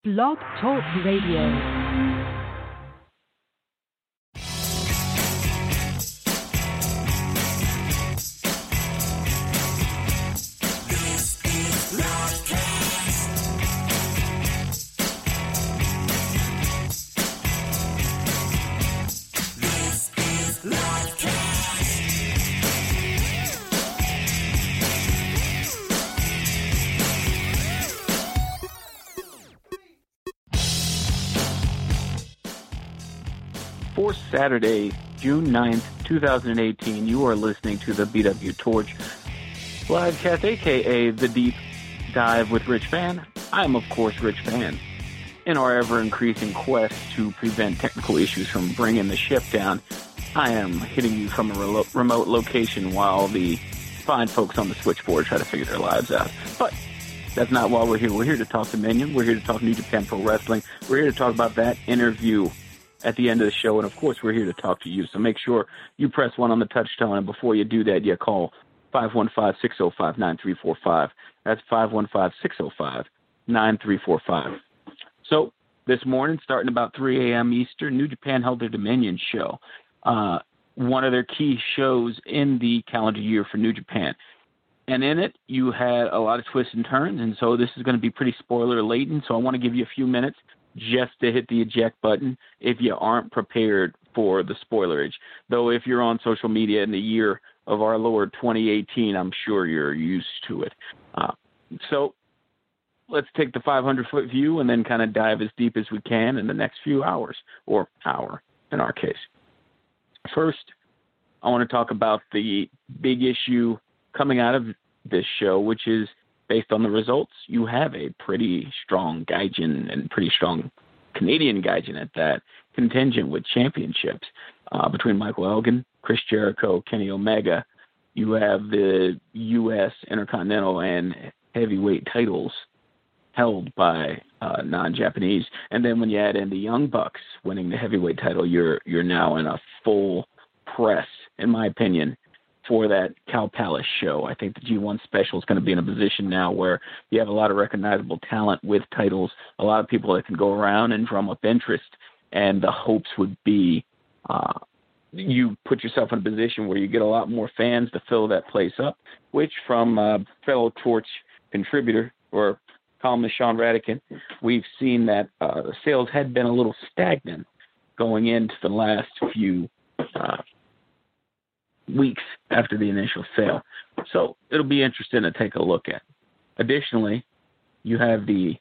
Blog Talk Radio. For Saturday, June 9th, 2018, you are listening to the BW Torch livecast, a.k.a. The Deep Dive with Rich Fan. I am, of course, Rich Fan. In our ever-increasing quest to prevent technical issues from bringing the ship down, I am hitting you from a remote location while the fine folks on the switchboard try to figure their lives out. But that's not why we're here. We're here to talk Dominion. We're here to talk New Japan Pro Wrestling. We're here to talk about that interview at the end of the show, and of course we're here to talk to you, so make sure you press 1 on the touchtone, and before you do that, you call 515-605-9345. That's 515-605-9345. So this morning, starting about 3 a.m. Eastern, New Japan held their Dominion show, one of their key shows in the calendar year for New Japan. And in it, you had a lot of twists and turns, and so this is going to be pretty spoiler-laden, so I want to give you a few minutes just to hit the eject button if you aren't prepared for the spoilerage. Though if you're on social media in the year of our Lord 2018, I'm sure you're used to it. So let's take the 500-foot view and then kind of dive as deep as we can in the next few hours, or hour in our case. First, I want to talk about the big issue coming out of this show, which is based on the results, you have a pretty strong Gaijin and pretty strong Canadian Gaijin at that contingent with championships between Michael Elgin, Chris Jericho, Kenny Omega. You have the U.S. Intercontinental and Heavyweight titles held by non-Japanese. And then when you add in the Young Bucks winning the Heavyweight title, you're now in a full press, in my opinion, for that Cow Palace show. I think the G1 special is going to be in a position now where you have a lot of recognizable talent with titles, a lot of people that can go around and drum up interest, and the hopes would be you put yourself in a position where you get a lot more fans to fill that place up, which from fellow Torch contributor or columnist Sean Radican, we've seen that sales had been a little stagnant going into the last few weeks after the initial sale. So it'll be interesting to take a look at. Additionally, you have the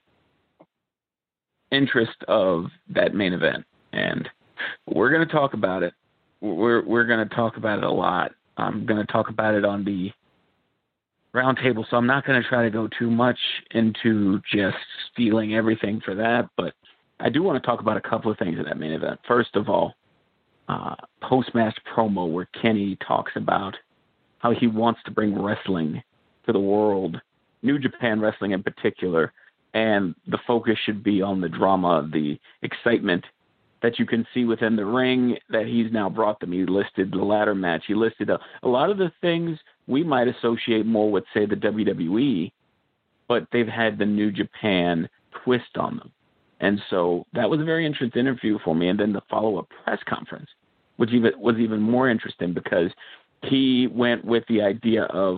interest of that main event, and we're going to talk about it. We're going to talk about it a lot. I'm going to talk about it on the roundtable, so I'm not going to try to go too much into just stealing everything for that, but I do want to talk about a couple of things in that main event. First of all, post-match promo where Kenny talks about how he wants to bring wrestling to the world, New Japan wrestling in particular, and the focus should be on the drama, the excitement that you can see within the ring that he's now brought them. He listed the ladder match. He listed a lot of the things we might associate more with, say, the WWE, but they've had the New Japan twist on them. And so that was a very interesting interview for me. And then the follow-up press conference, which was even more interesting because he went with the idea of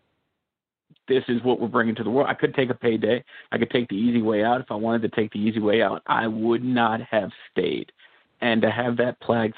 this is what we're bringing to the world. I could take a payday. I could take the easy way out. If I wanted to take the easy way out, I would not have stayed. And to have that flag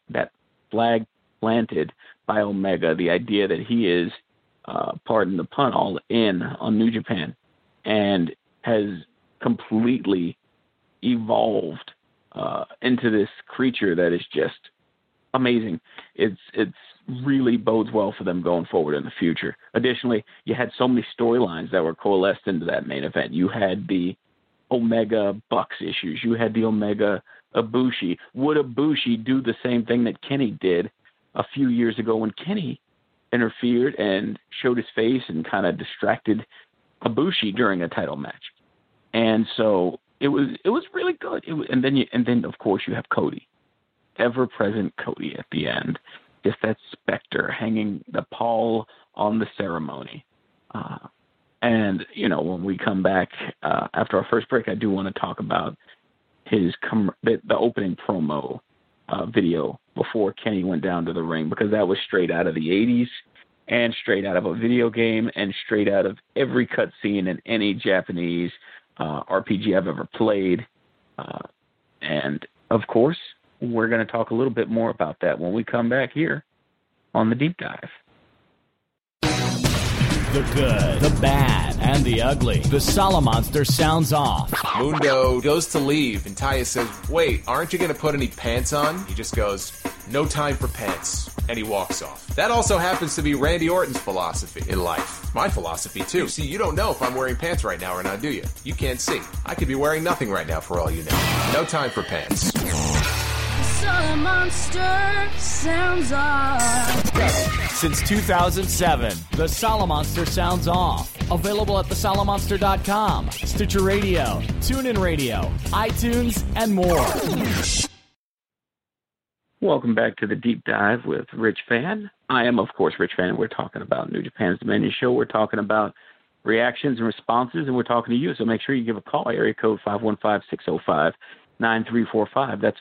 planted by Omega, the idea that he is, pardon the pun, all in on New Japan and has completely evolved into this creature that is just amazing. It's really bodes well for them going forward in the future. Additionally, you had so many storylines that were coalesced into that main event. You had the Omega Bucks issues. You had the Omega Ibushi. Would Ibushi do the same thing that Kenny did a few years ago when Kenny interfered and showed his face and kind of distracted Ibushi during a title match? And so it was really good. And then of course you have Cody, ever-present Cody at the end, just that specter hanging the pall on the ceremony. And, when we come back after our first break, I do want to talk about the opening promo video before Kenny went down to the ring, because that was straight out of the 80s and straight out of a video game and straight out of every cutscene in any Japanese RPG I've ever played. And, of course, we're going to talk a little bit more about that when we come back here on The Deep Dive. The good, the bad, and the ugly. The Salamonster sounds off. Mundo goes to leave, and Taya says, "Wait, aren't you going to put any pants on?" He just goes, "No time for pants," and he walks off. That also happens to be Randy Orton's philosophy in life. My philosophy, too. See, you don't know if I'm wearing pants right now or not, do you? You can't see. I could be wearing nothing right now for all you know. No time for pants. Salamonster sounds off. Since 2007, the Salamonster sounds off. Available at thesalamonster.com, Stitcher Radio, TuneIn Radio, iTunes, and more. Welcome back to The Deep Dive with Rich Fann. I am, of course, Rich Fann. We're talking about New Japan's Dominion Show. We're talking about reactions and responses, and we're talking to you. So make sure you give a call. Area code 515-605-9345. That's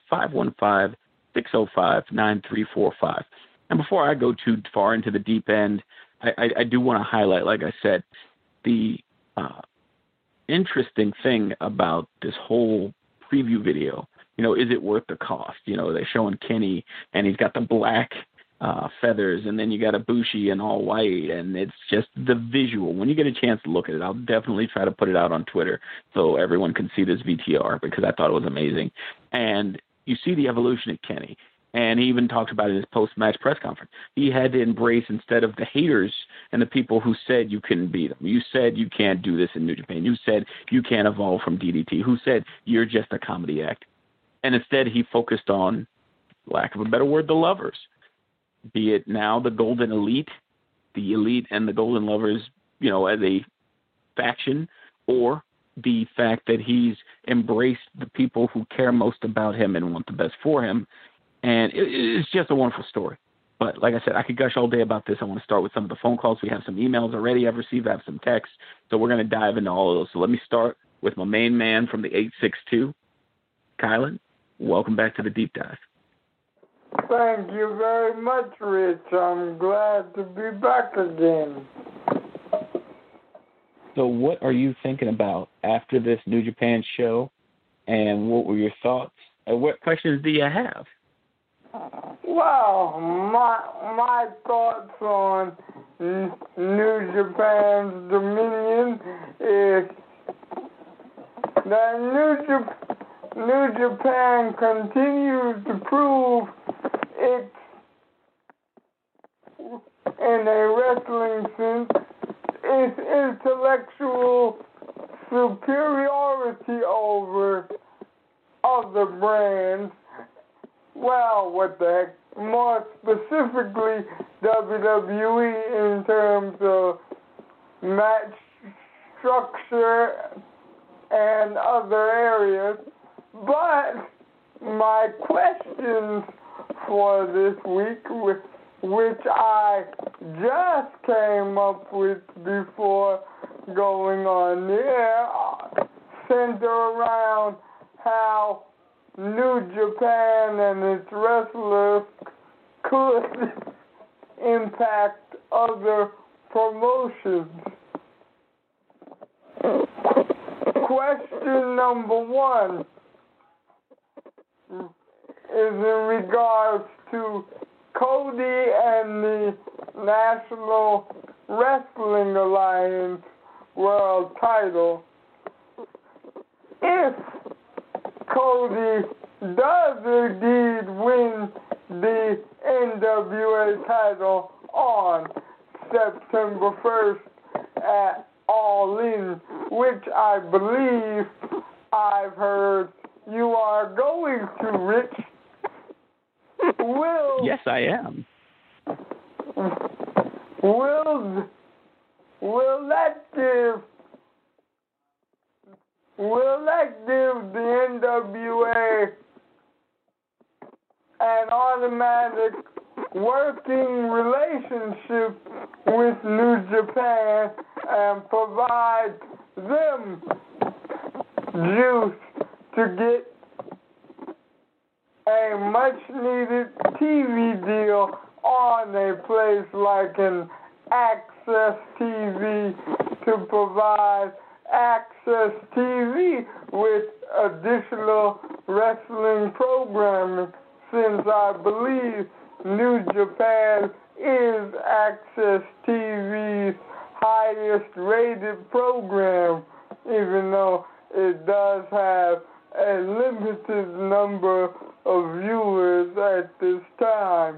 515-605-9345. And before I go too far into the deep end, I do want to highlight, like I said, the interesting thing about this whole preview video. Is it worth the cost? They're showing Kenny, and he's got the black feathers, and then you got Ibushi in all white, and it's just the visual. When you get a chance to look at it, I'll definitely try to put it out on Twitter so everyone can see this VTR, because I thought it was amazing. And you see the evolution of Kenny, and he even talked about it in his post-match press conference. He had to embrace, instead of the haters and the people who said you couldn't beat him, you said you can't do this in New Japan, you said you can't evolve from DDT, who said you're just a comedy act. And instead he focused on, lack of a better word, the lovers. Be it now the Golden Elite, the Elite and the Golden Lovers, as a faction, or the fact that he's embraced the people who care most about him and want the best for him. And it's just a wonderful story. But like I said, I could gush all day about this. I want to start with some of the phone calls. We have some emails already I've received. I have some texts. So we're going to dive into all of those. So let me start with my main man from the 862, Kylan. Welcome back to The Deep Dive. Thank you very much, Rich. I'm glad to be back again. So what are you thinking about after this New Japan show, and what were your thoughts? And what questions do you have? Well, my thoughts on New Japan's Dominion is that New Japan continues to prove its, in a wrestling sense, its intellectual superiority over other brands. Well, what the heck? More specifically, WWE in terms of match structure and other areas. But my questions for this week, which I just came up with before going on there, center around how New Japan and its wrestlers could impact other promotions. Question number one is in regards to Cody and the National Wrestling Alliance World title. If Cody does indeed win the NWA title on September 1st at All In, which I believe I've heard you are going to, Rich. Yes, I am. Will that give the NWA an automatic working relationship with New Japan and provide them juice to get a much-needed TV deal on a place like an Access TV to provide Access TV with additional wrestling programming, since I believe New Japan is Access TV's highest rated program, even though it does have a limited number of viewers at this time.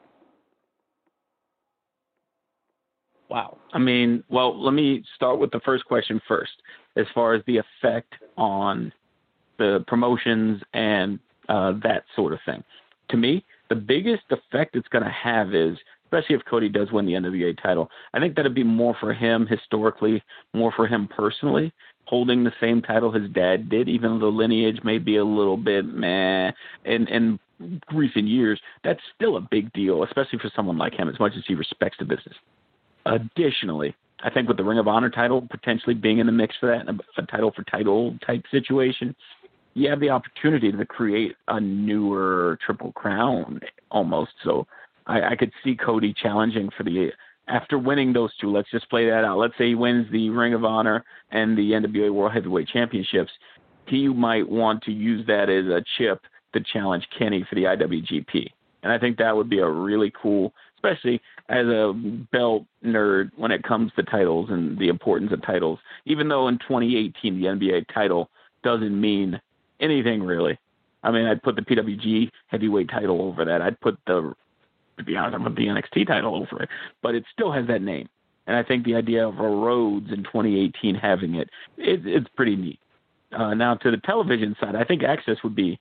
Wow. I mean, well, let me start with the first question first, as far as the effect on the promotions and that sort of thing. To me, the biggest effect it's going to have is, especially if Cody does win the NWA title, I think that'd be more for him historically, more for him personally, holding the same title his dad did, even though the lineage may be a little bit meh in recent years. That's still a big deal, especially for someone like him, as much as he respects the business. Additionally, I think with the Ring of Honor title potentially being in the mix for that, a title for title type situation, you have the opportunity to create a newer Triple Crown almost. So I could see Cody challenging for the, after winning those two, let's just play that out. Let's say he wins the Ring of Honor and the NWA World Heavyweight Championships. He might want to use that as a chip to challenge Kenny for the IWGP. And I think that would be a really cool, especially as a belt nerd when it comes to titles and the importance of titles. Even though in 2018 the NBA title doesn't mean anything really. I mean, I'd put the PWG heavyweight title over that. I'd put to be honest, I'd put the NXT title over it. But it still has that name. And I think the idea of a Rhodes in 2018 having it's pretty neat. Now to the television side, I think Access would be,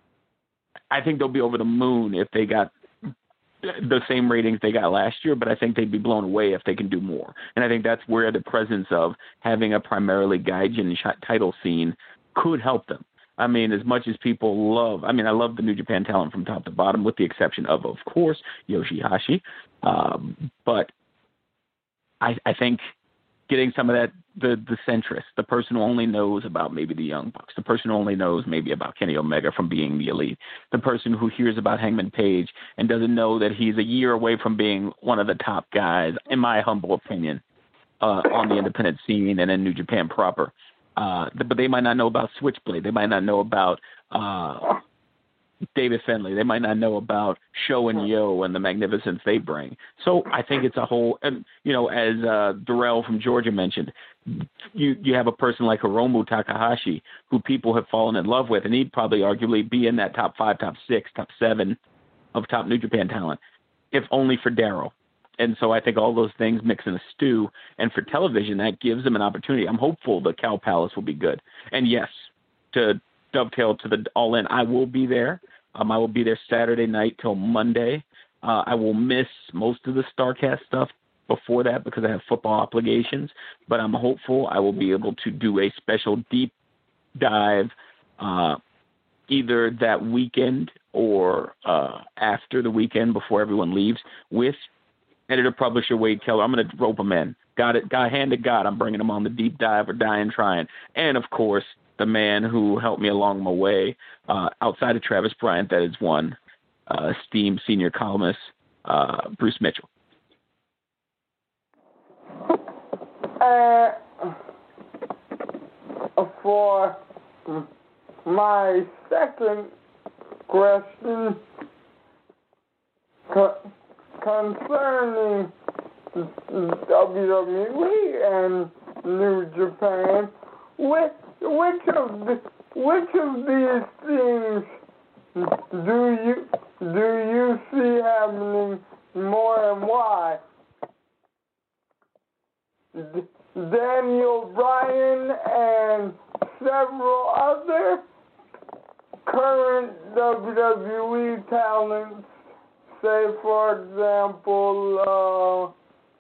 I think they'll be over the moon if they got the same ratings they got last year, but I think they'd be blown away if they can do more. And I think that's where the presence of having a primarily Gaijin title scene could help them. I mean, as much as people love, I love the New Japan talent from top to bottom, with the exception of course, Yoshihashi. But I think getting some of that, the centrist, the person who only knows about maybe the Young Bucks, the person who only knows maybe about Kenny Omega from being the Elite, the person who hears about Hangman Page and doesn't know that he's a year away from being one of the top guys, in my humble opinion, on the independent scene and in New Japan proper. But they might not know about Switchblade. They might not know about David Finlay. They might not know about Sho and Yo and the magnificence they bring. So I think it's a whole, and as Darrell from Georgia mentioned, you have a person like Hiromu Takahashi who people have fallen in love with, and he'd probably arguably be in that top 5, top 6, top 7 of top New Japan talent, if only for Daryl. And so I think all those things mix in a stew, and for television, that gives them an opportunity. I'm hopeful the Cow Palace will be good. And yes, to dovetail to the All In, I will be there. I will be there Saturday night till Monday. I will miss most of the StarCast stuff before that because I have football obligations, but I'm hopeful I will be able to do a special deep dive either that weekend or after the weekend before everyone leaves with editor-publisher Wade Keller. I'm going to rope him in. Got it. Hand to God, I'm bringing him on the deep dive or dying trying. And, of course, the man who helped me along my way, outside of Travis Bryant, that is one esteemed senior columnist, Bruce Mitchell. For my second question concerning WWE and New Japan, which of these things do you see happening more, and why? Daniel Bryan and several other current WWE talents, say for example,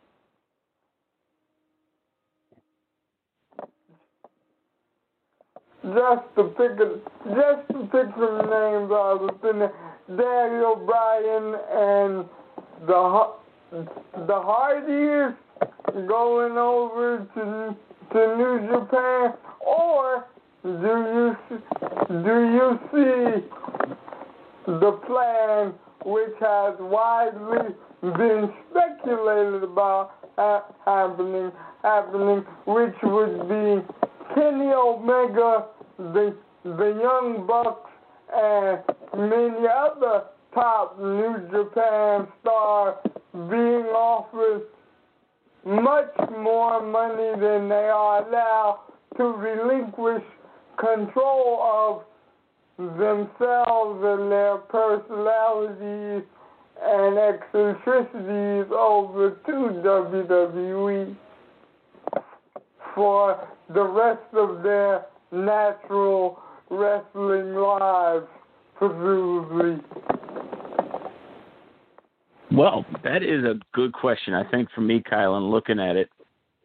just to pick some names out of thin air, Daniel Bryan and the Hardys, going over to New Japan, or do you see the plan, which has widely been speculated about happening, which would be Kenny Omega, the Young Bucks, and many other top New Japan stars being offered much more money than they are now to relinquish control of themselves and their personalities and eccentricities over to WWE for the rest of their natural wrestling lives, presumably. Well, that is a good question. I think for me, Kyle, and looking at it,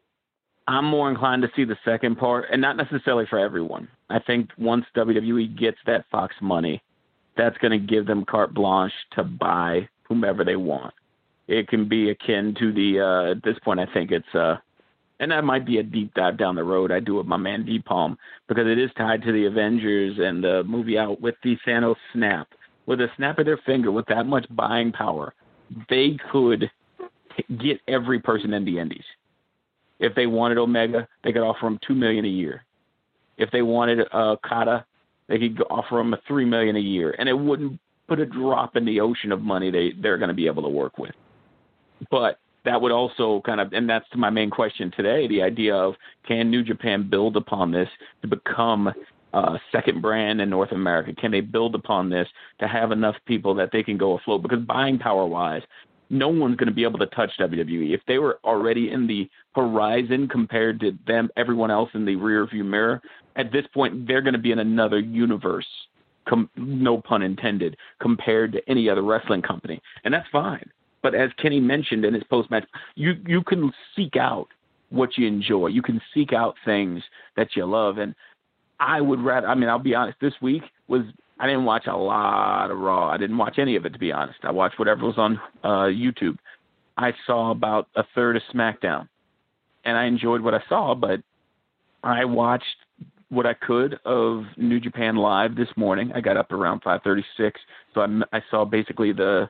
I'm more inclined to see the second part, and not necessarily for everyone. I think once WWE gets that Fox money, that's going to give them carte blanche to buy whomever they want. It can be akin to the, at this point, I think it's, and that might be a deep dive down the road I do with my man D-Palm, because it is tied to the Avengers and the movie out with the Thanos snap. With a snap of their finger, with that much buying power, they could get every person in the Indies. If they wanted Omega, they could offer him $2 million a year. If they wanted Kata, they could offer him $3 million a year, and it wouldn't put a drop in the ocean of money they're going to be able to work with. But that would also kind of, and that's my main question today, the idea of, can New Japan build upon this to become a second brand in North America? Can they build upon this to have enough people that they can go afloat? Because buying power-wise, no one's going to be able to touch WWE. If they were already in the horizon compared to them, everyone else in the rearview mirror, at this point, they're going to be in another universe, no pun intended, compared to any other wrestling company. And that's fine. But as Kenny mentioned in his post-match, you can seek out what you enjoy. You can seek out things that you love. And I would rather, I mean, I'll be honest, this week I didn't watch a lot of Raw. I didn't watch any of it, to be honest. I watched whatever was on YouTube. I saw about a third of SmackDown, and I enjoyed what I saw, but I watched what I could of New Japan Live this morning. I got up around 5:36, so I saw basically the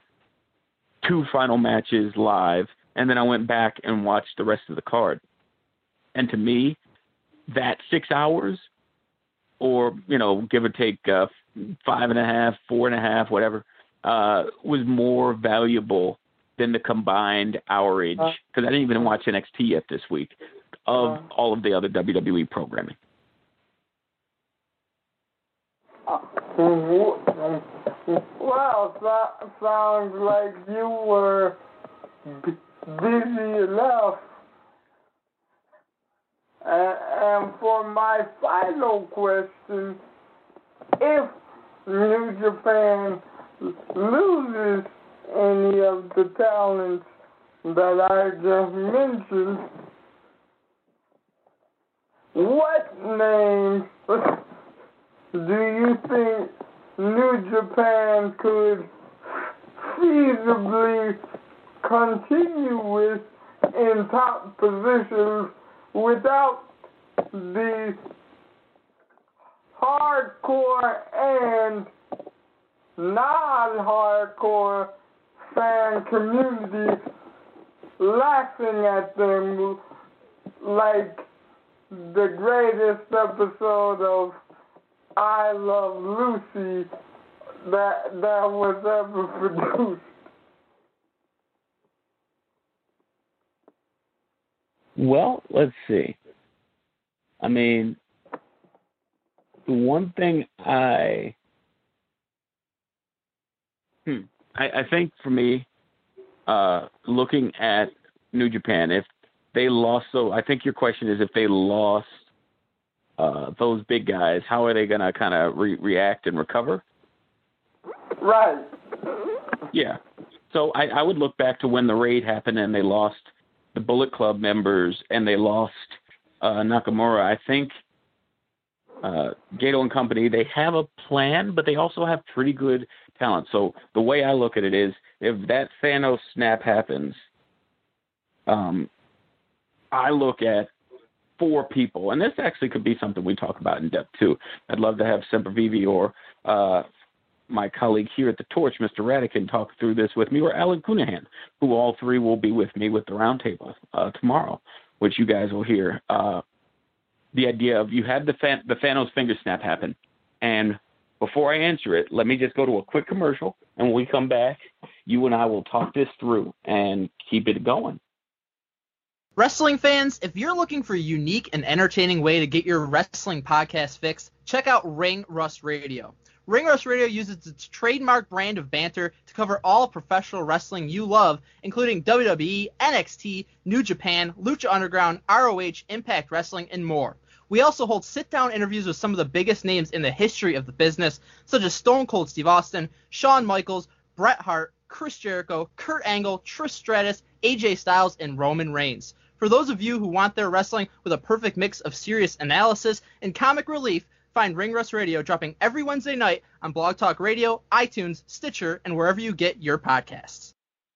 2 final matches live, and then I went back and watched the rest of the card. And to me, that 6 hours, or, give or take 5.5, 4.5, whatever, was more valuable than the combined hourage, because I didn't even watch NXT yet this week, of all of the other WWE programming. Well, sounds like you were busy enough. And for my final question, if New Japan loses any of the talents that I just mentioned, what names do you think New Japan could feasibly continue with in top positions without the hardcore and non-hardcore fan community laughing at them like the greatest episode of I Love Lucy that was ever produced? Well, let's see. I mean, the one thing I think for me, looking at New Japan, if they lost, so I think your question is if they lost those big guys, how are they going to kind of react and recover? Right. Yeah. So I would look back to when the raid happened and they lost the Bullet Club members and they lost Nakamura. I think Gato and company, they have a plan, but they also have pretty good talent. So the way I look at it is, if that Thanos snap happens, I look at 4 people, and this actually could be something we talk about in depth too. I'd love to have Sempervive or my colleague here at the Torch, Mr. Radican, talk through this with me, or Alan Cunahan, who all 3 will be with me with the roundtable tomorrow, which you guys will hear. The idea of you had the Thanos finger snap happen, and before I answer it, let me just go to a quick commercial, and when we come back, you and I will talk this through and keep it going. Wrestling fans, if you're looking for a unique and entertaining way to get your wrestling podcast fix, check out Ring Rust Radio. Ring Rust Radio uses its trademark brand of banter to cover all professional wrestling you love, including WWE, NXT, New Japan, Lucha Underground, ROH, Impact Wrestling, and more. We also hold sit-down interviews with some of the biggest names in the history of the business, such as Stone Cold Steve Austin, Shawn Michaels, Bret Hart, Chris Jericho, Kurt Angle, Trish Stratus, AJ Styles, and Roman Reigns. For those of you who want their wrestling with a perfect mix of serious analysis and comic relief, find Ring Rust Radio dropping every Wednesday night on Blog Talk Radio, iTunes, Stitcher, and wherever you get your podcasts.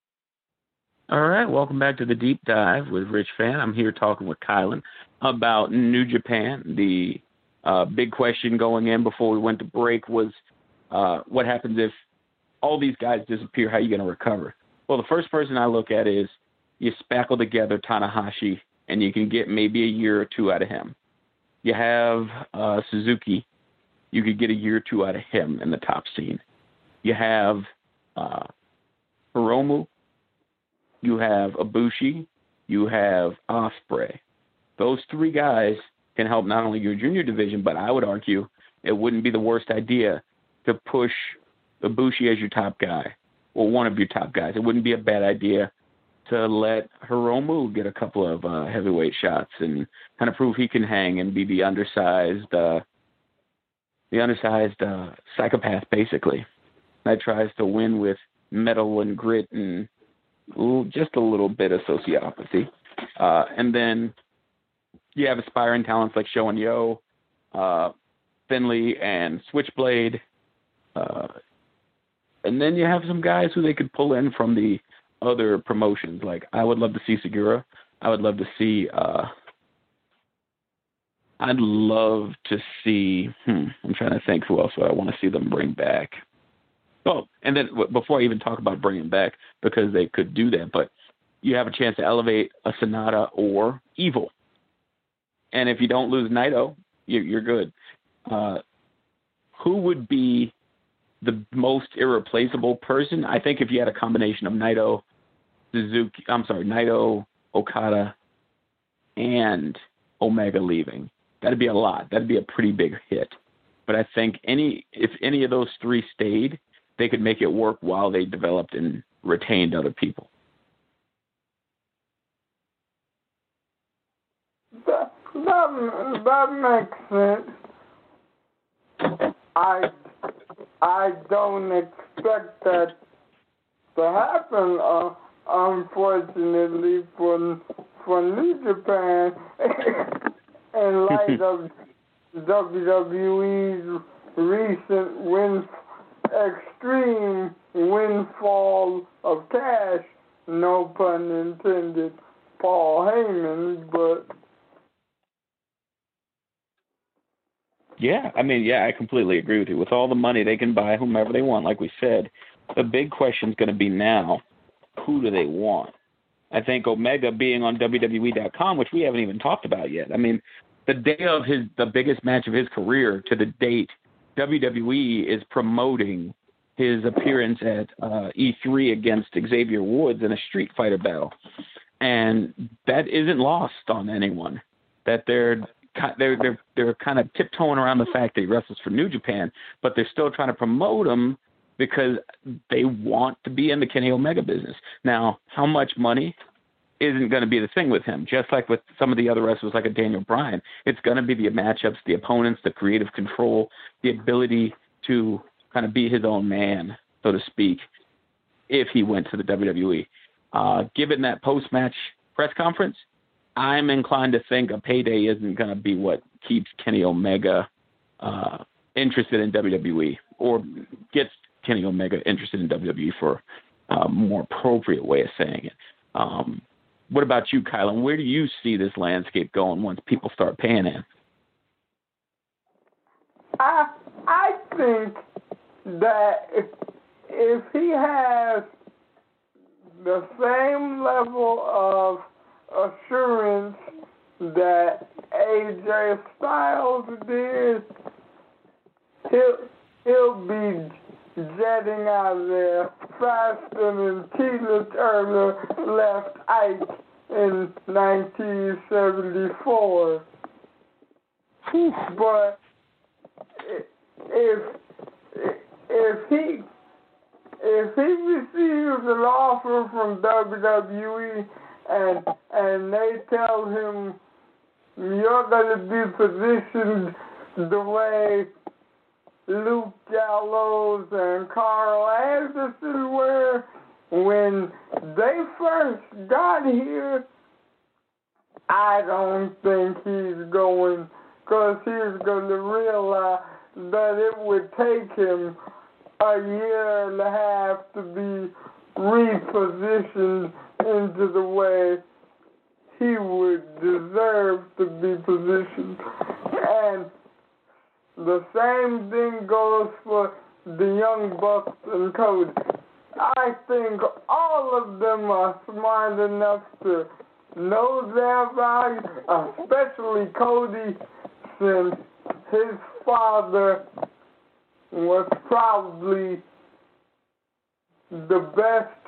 All right, welcome back to the Deep Dive with Rich Fan. I'm here talking with Kylan about New Japan. The big question going in before we went to break was what happens if all these guys disappear? How are you going to recover? Well, the first person I look at is you spackle together Tanahashi, and you can get maybe a year or 2 out of him. You have Suzuki. You could get a year or 2 out of him in the top scene. You have Hiromu. You have Ibushi. You have Ospreay. Those 3 guys can help not only your junior division, but I would argue it wouldn't be the worst idea to push Ibushi as your top guy or one of your top guys. It wouldn't be a bad idea to let Hiromu get a couple of heavyweight shots and kind of prove he can hang and be the undersized psychopath, basically, that tries to win with metal and grit and just a little bit of sociopathy. And then you have aspiring talents like Sho and Yo, Finley, and Switchblade. And then you have some guys who they could pull in from the other promotions. Like, I would love to see Segura. I would love to see I'm trying to think who else I want to see them bring back. Oh, and then before I even talk about bringing back, because they could do that, but you have a chance to elevate a Sonata or Evil. And if you don't lose Naito, you're good. Who would be the most irreplaceable person? I think if you had a combination of Naito, Okada, and Omega leaving, that'd be a lot. That'd be a pretty big hit. But I think if any of those 3 stayed, they could make it work while they developed and retained other people. That makes sense. I don't expect that to happen, unfortunately, for New Japan, in light of WWE's recent extreme windfall of cash, no pun intended, Paul Heyman, but... Yeah, I completely agree with you. With all the money, they can buy whomever they want, like we said. The big question is going to be now, who do they want? I think Omega being on WWE.com, which we haven't even talked about yet. The day of the biggest match of his career to the date, WWE is promoting his appearance at E3 against Xavier Woods in a Street Fighter battle. And that isn't lost on anyone, that they're kind of tiptoeing around the fact that he wrestles for New Japan, but they're still trying to promote him because they want to be in the Kenny Omega business. Now, how much money isn't going to be the thing with him? Just like with some of the other wrestlers like a Daniel Bryan, it's going to be the matchups, the opponents, the creative control, the ability to kind of be his own man, so to speak, if he went to the WWE. Given that post-match press conference, I'm inclined to think a payday isn't going to be what keeps Kenny Omega interested in WWE, or gets Kenny Omega interested in WWE, for a more appropriate way of saying it. What about you, Kylan? Where do you see this landscape going once people start paying in? I think that if he has the same level of assurance that AJ Styles did, he'll be jetting out of there faster than Tina Turner left Ike in 1974. But if he receives an offer from WWE and they tell him you're going to be positioned the way Luke Gallows and Carl Anderson were when they first got here, I don't think he's going, because he's going to realize that it would take him a year and a half to be repositioned into the way he would deserve to be positioned. And the same thing goes for the Young Bucks and Cody. I think all of them are smart enough to know their value, especially Cody, since his father was probably the best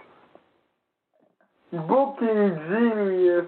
booking genius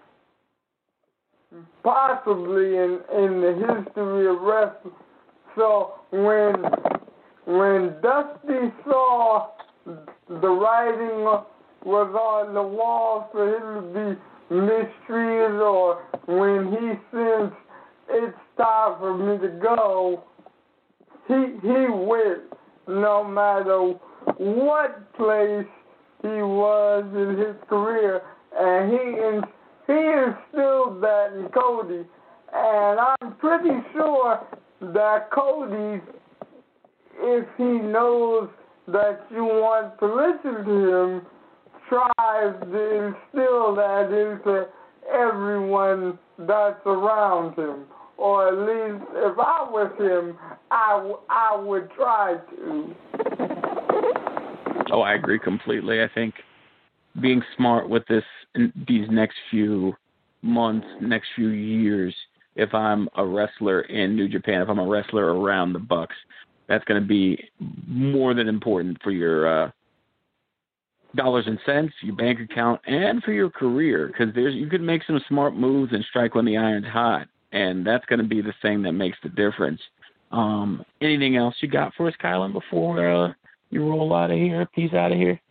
possibly in the history of wrestling. So when Dusty saw the writing was on the wall for him to be mistreated, or when he sensed it's time for me to go, he went no matter what place he was in his career, and he instilled that in Cody. And I'm pretty sure that Cody, if he knows that you want to listen to him, tries to instill that into everyone that's around him. Or at least if I was him, I would try to. Oh, I agree completely. I think being smart with these next few months, next few years, if I'm a wrestler in New Japan, if I'm a wrestler around the Bucks, that's going to be more than important for your dollars and cents, your bank account, and for your career, because you could make some smart moves and strike when the iron's hot, and that's going to be the thing that makes the difference. Anything else you got for us, Kylan, before you roll out of here, peace out of here?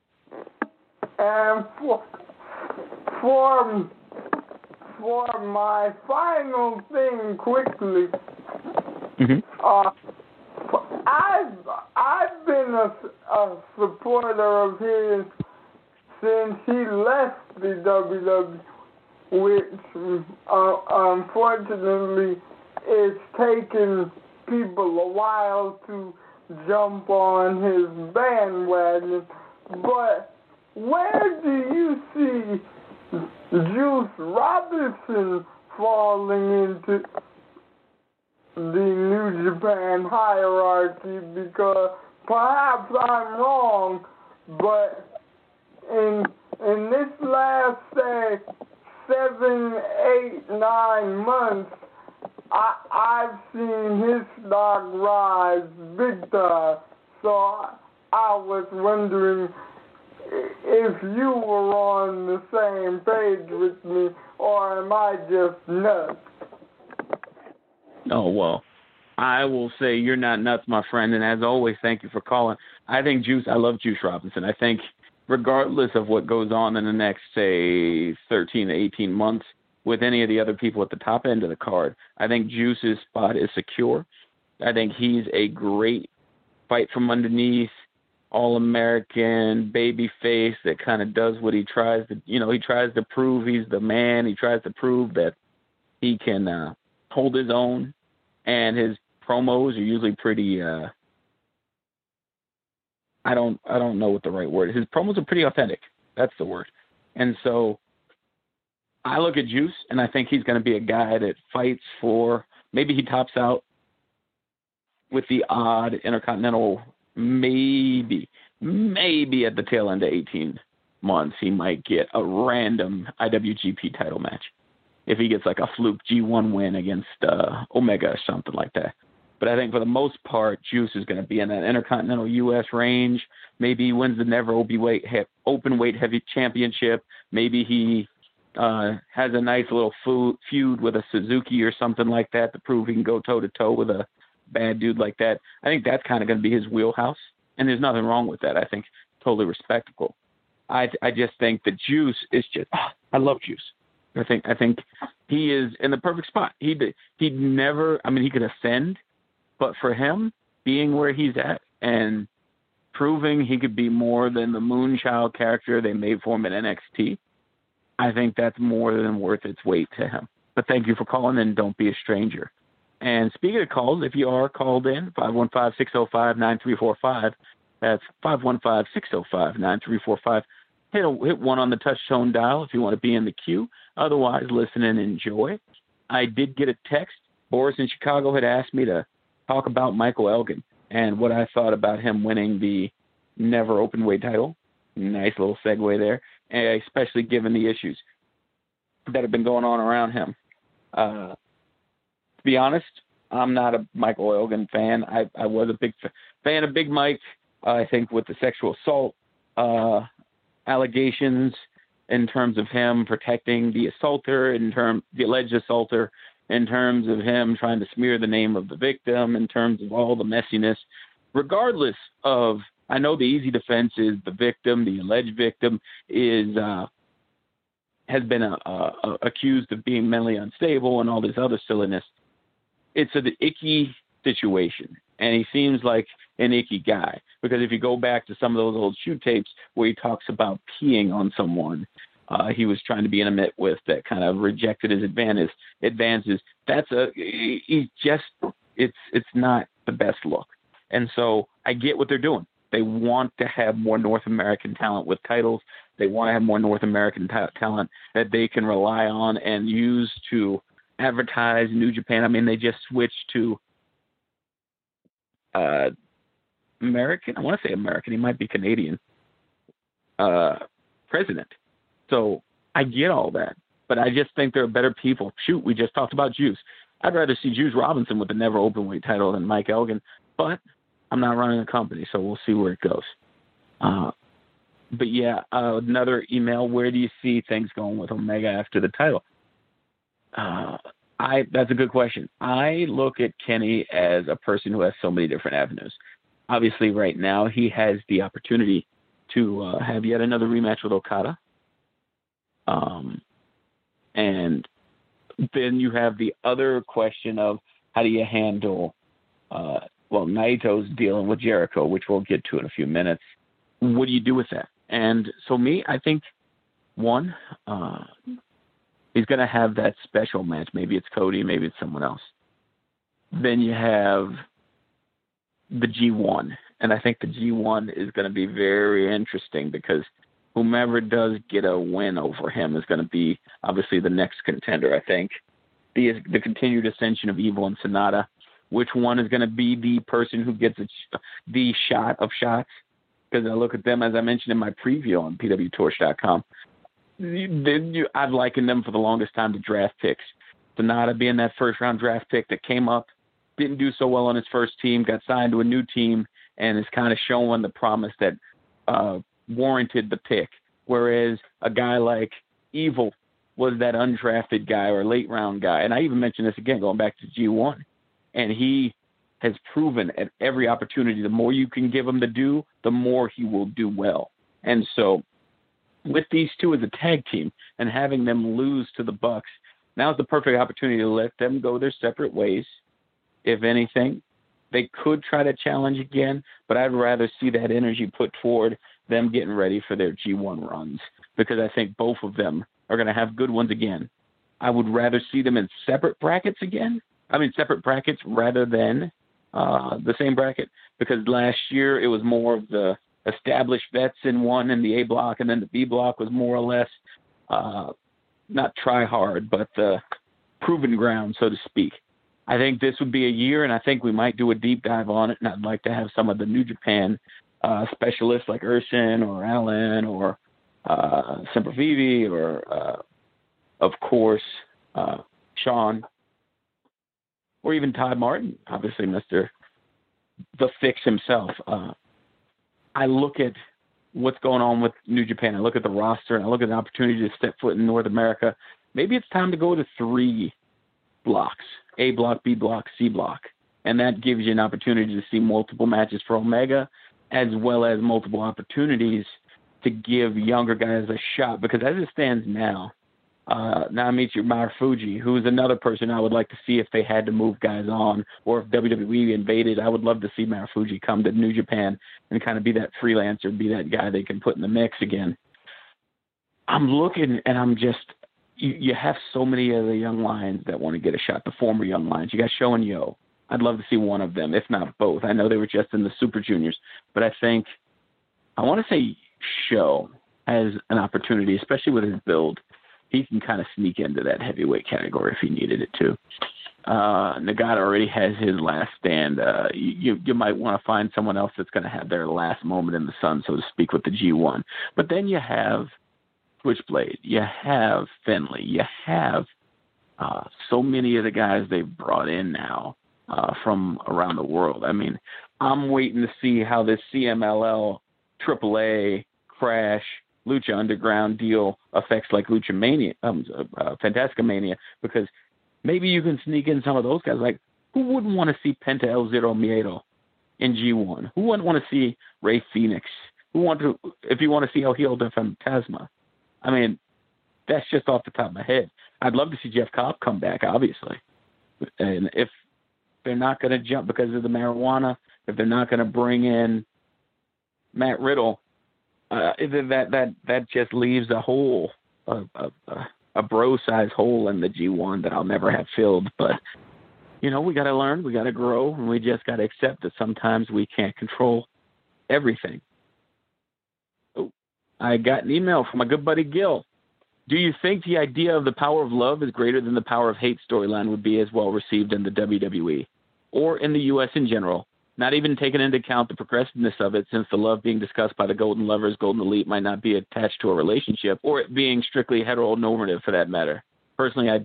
And for my final thing, quickly, I've been a supporter of his since he left the WWE, which unfortunately it's taken people a while to jump on his bandwagon. But where do you see Juice Robinson falling into the New Japan hierarchy? Because perhaps I'm wrong, but in this last, say, 7, 8, 9 months, I've seen his stock rise big time. So I was wondering if you were on the same page with me, or am I just nuts? Oh, well, I will say you're not nuts, my friend, and as always, thank you for calling. I love Juice Robinson. I think regardless of what goes on in the next, say, 13 to 18 months with any of the other people at the top end of the card, I think Juice's spot is secure. I think he's a great fight from underneath, all-American baby face that kind of does what he tries to, he tries to prove he's the man. He tries to prove that he can hold his own, and his promos are usually pretty, I don't know what the right word is. His promos are pretty authentic. That's the word. And so I look at Juice, and I think he's going to be a guy that fights for, maybe he tops out with the odd Intercontinental, maybe at the tail end of 18 months, he might get a random IWGP title match. If he gets like a fluke G1 win against Omega or something like that. But I think for the most part, Juice is going to be in that Intercontinental U.S. range. Maybe he wins the Never Openweight Heavy Championship. Maybe he has a nice little feud with a Suzuki or something like that to prove he can go toe-to-toe with a bad dude like that. I think that's kind of going to be his wheelhouse, and there's nothing wrong with that. I think totally respectable. I just think that Juice is just I love Juice. I think he is in the perfect spot. He'd never, I mean, he could ascend, but for him being where he's at and proving he could be more than the Moonchild character they made for him in NXT, I think that's more than worth its weight to him. But thank you for calling, and don't be a stranger. And speaking of calls, if you are called in, 515-605-9345, that's 515-605-9345. Hit one on the touch tone dial if you want to be in the queue. Otherwise, listen and enjoy. I did get a text. Boris in Chicago had asked me to talk about Michael Elgin and what I thought about him winning the Never Openweight title. Nice little segue there, especially given the issues that have been going on around him. To be honest, I'm not a Michael Elgin fan. I was a big fan of Big Mike. I think with the sexual assault allegations, in terms of him protecting the assaulter, the alleged assaulter, in terms of him trying to smear the name of the victim, in terms of all the messiness, regardless of, I know the easy defense is the victim, the alleged victim has been accused of being mentally unstable and all this other silliness. It's an icky situation, and he seems like an icky guy, because if you go back to some of those old shoot tapes where he talks about peeing on someone he was trying to be intimate with that kind of rejected his advances, it's not the best look. And so I get what they're doing. They want to have more North American talent with titles. They want to have more North American talent that they can rely on and use to advertise New Japan. I mean, they just switched to American. I want to say American. He might be Canadian. President. So I get all that, but I just think there are better people. Shoot, we just talked about Juice. I'd rather see Juice Robinson with the Never Openweight title than Mike Elgin, but I'm not running a company, so we'll see where it goes. But yeah, another email. Where do you see things going with Omega after the title? That's a good question. I look at Kenny as a person who has so many different avenues. Obviously, right now, he has the opportunity to have yet another rematch with Okada. And then you have the other question of how do you handle, Naito's dealing with Jericho, which we'll get to in a few minutes. What do you do with that? And so I think, one, he's going to have that special match. Maybe it's Cody, maybe it's someone else. Then you have the G1. And I think the G1 is going to be very interesting because whomever does get a win over him is going to be obviously the next contender, I think. The continued ascension of Evil and Sonata. Which one is going to be the person who gets the shot of shots? Because I look at them, as I mentioned in my preview on pwtorch.com, I've likened them for the longest time to draft picks. Sonata being that first-round draft pick that came up, didn't do so well on his first team, got signed to a new team, and is kind of showing the promise that warranted the pick. Whereas a guy like Evil was that undrafted guy or late-round guy. And I even mentioned this again, going back to G1. And he has proven at every opportunity, the more you can give him to do, the more he will do well. And so with these two as a tag team and having them lose to the Bucks, now's the perfect opportunity to let them go their separate ways. If anything, they could try to challenge again, but I'd rather see that energy put toward them getting ready for their G1 runs, because I think both of them are going to have good ones again. I would rather see them in separate brackets again. Separate brackets rather than the same bracket, because last year it was more of the established vets in one in the A block, and then the B block was more or less not try hard, but the proven ground, so to speak. I think this would be a year, and I think we might do a deep dive on it, and I'd like to have some of the New Japan specialists like Urshan or Alan or Sempervive or, of course, Sean, or even Todd Martin, obviously Mr. The Fix himself. I look at what's going on with New Japan. I look at the roster, and I look at the opportunity to step foot in North America. Maybe it's time to go to 3 blocks, A block, B block, C block. And that gives you an opportunity to see multiple matches for Omega, as well as multiple opportunities to give younger guys a shot. Because as it stands now, Naomichi Marufuji, who is another person I would like to see if they had to move guys on, or if WWE invaded, I would love to see Marufuji come to New Japan and kind of be that freelancer, be that guy they can put in the mix again. I'm looking, and I'm just, you have so many of the young lions that want to get a shot, the former young lions. You got Sho and Yo. I'd love to see one of them, if not both. I know they were just in the Super Juniors, but I think, I want to say Sho has an opportunity, especially with his build. He can kind of sneak into that heavyweight category if he needed it to. Nagata already has his last stand. You might want to find someone else that's going to have their last moment in the sun, so to speak, with the G1. But then you have Switchblade. You have Finlay. You have so many of the guys they've brought in now from around the world. I mean, I'm waiting to see how this CMLL, AAA, Crash, Lucha Underground deal affects like Lucha Mania, Fantastica Mania, because maybe you can sneak in some of those guys. Like, who wouldn't want to see Penta El Zero Miedo in G1? Who wouldn't want to see Rey Fenix? If you want to see El Hijo de Fantasma? I mean, that's just off the top of my head. I'd love to see Jeff Cobb come back, obviously. And if they're not going to jump because of the marijuana, if they're not going to bring in Matt Riddle, that just leaves a hole, a bro-sized hole in the G1 that I'll never have filled. But, we got to learn, we got to grow, and we just got to accept that sometimes we can't control everything. Oh, I got an email from my good buddy Gil. Do you think the idea of the power of love is greater than the power of hate storyline would be as well received in the WWE or in the U.S. in general? Not even taking into account the progressiveness of it, since the love being discussed by the Golden Lovers, Golden Elite might not be attached to a relationship, or it being strictly heteronormative for that matter. Personally, I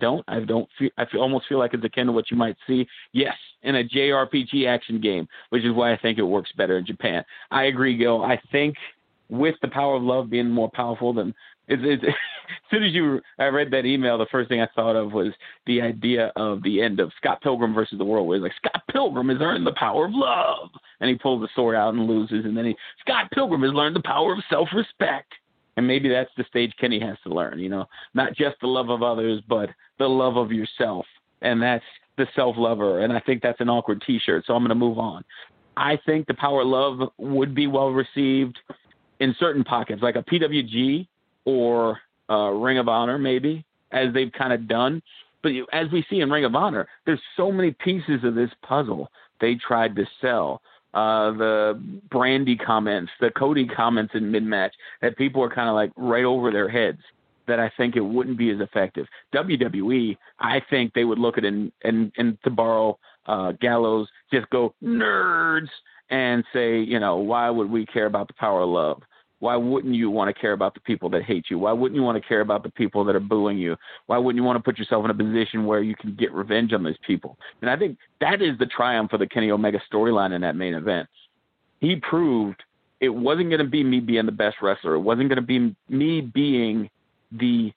almost feel like it's akin to what you might see, yes, in a JRPG action game, which is why I think it works better in Japan. I agree, Gil. I think with the power of love being more powerful than as soon as I read that email, the first thing I thought of was the idea of the end of Scott Pilgrim versus the World, where he's like, Scott Pilgrim has earned the power of love, and he pulls the sword out and loses, and then Scott Pilgrim has learned the power of self-respect. And maybe that's the stage Kenny has to learn, not just the love of others, but the love of yourself, and that's the self-lover, and I think that's an awkward T-shirt, so I'm going to move on. I think the power of love would be well received in certain pockets, like a PWG or Ring of Honor, maybe, as they've kind of done. But as we see in Ring of Honor, there's so many pieces of this puzzle they tried to sell. The Brandy comments, the Cody comments in mid-match, that people are kind of like right over their heads, that I think it wouldn't be as effective. WWE, I think they would look at it and to borrow Gallows, just go, nerds, and say, why would we care about the power of love? Why wouldn't you want to care about the people that hate you? Why wouldn't you want to care about the people that are booing you? Why wouldn't you want to put yourself in a position where you can get revenge on those people? And I think that is the triumph for the Kenny Omega storyline in that main event. He proved it wasn't going to be me being the best wrestler. It wasn't going to be me being the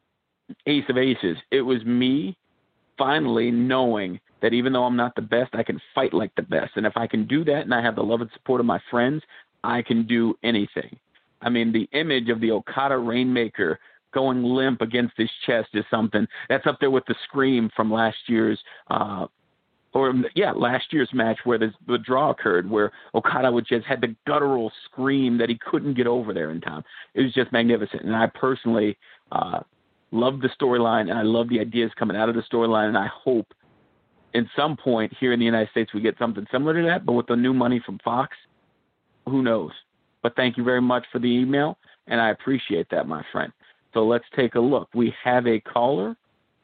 ace of aces. It was me finally knowing that even though I'm not the best, I can fight like the best. And if I can do that and I have the love and support of my friends, I can do anything. I mean, the image of the Okada Rainmaker going limp against his chest is something that's up there with the scream from last year's match where the draw occurred, where Okada would just had the guttural scream that he couldn't get over there in time. It was just magnificent. And I personally love the storyline, and I love the ideas coming out of the storyline, and I hope in some point here in the United States we get something similar to that, but with the new money from Fox, who knows? But thank you very much for the email, and I appreciate that, my friend. So let's take a look. We have a caller,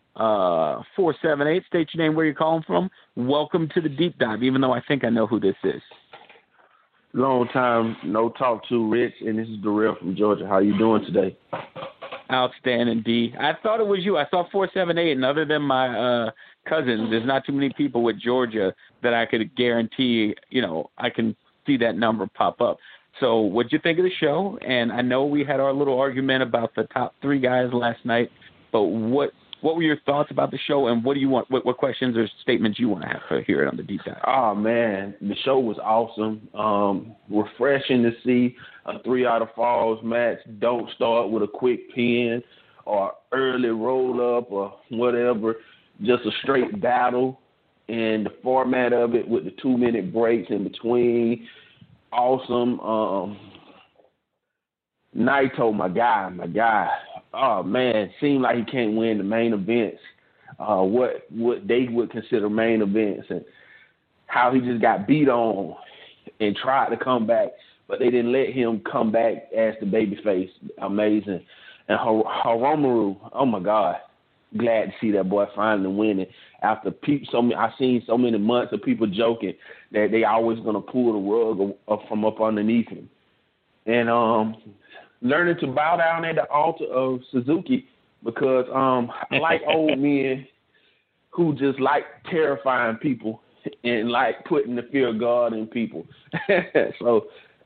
478. State your name, where you're calling from. Welcome to the Deep Dive, even though I think I know who this is. Long time no talk to, Rich, and this is Darrell from Georgia. How you doing today? Outstanding, D. I thought it was you. I saw 478, and other than my cousins, there's not too many people with Georgia that I could guarantee, I can see that number pop up. So what'd you think of the show? And I know we had our little argument about the top 3 guys last night, but what were your thoughts about the show, and what do you want? What questions or statements you want to have for here on the Deep Dive? Oh, man, the show was awesome. Refreshing to see a 3 out of falls match don't start with a quick pin or early roll up or whatever. Just a straight battle, and the format of it with the 2-minute breaks in between. Awesome. Naito, my guy. Oh, man, seemed like he can't win the main events, what they would consider main events, and how he just got beat on and tried to come back, but they didn't let him come back as the babyface. Amazing. And Hiromu, oh, my God, glad to see that boy finally winning. After I've seen so many months of people joking that they always going to pull the rug from up underneath him. And learning to bow down at the altar of Suzuki, because I like old men who just like terrifying people and like putting the fear of God in people. So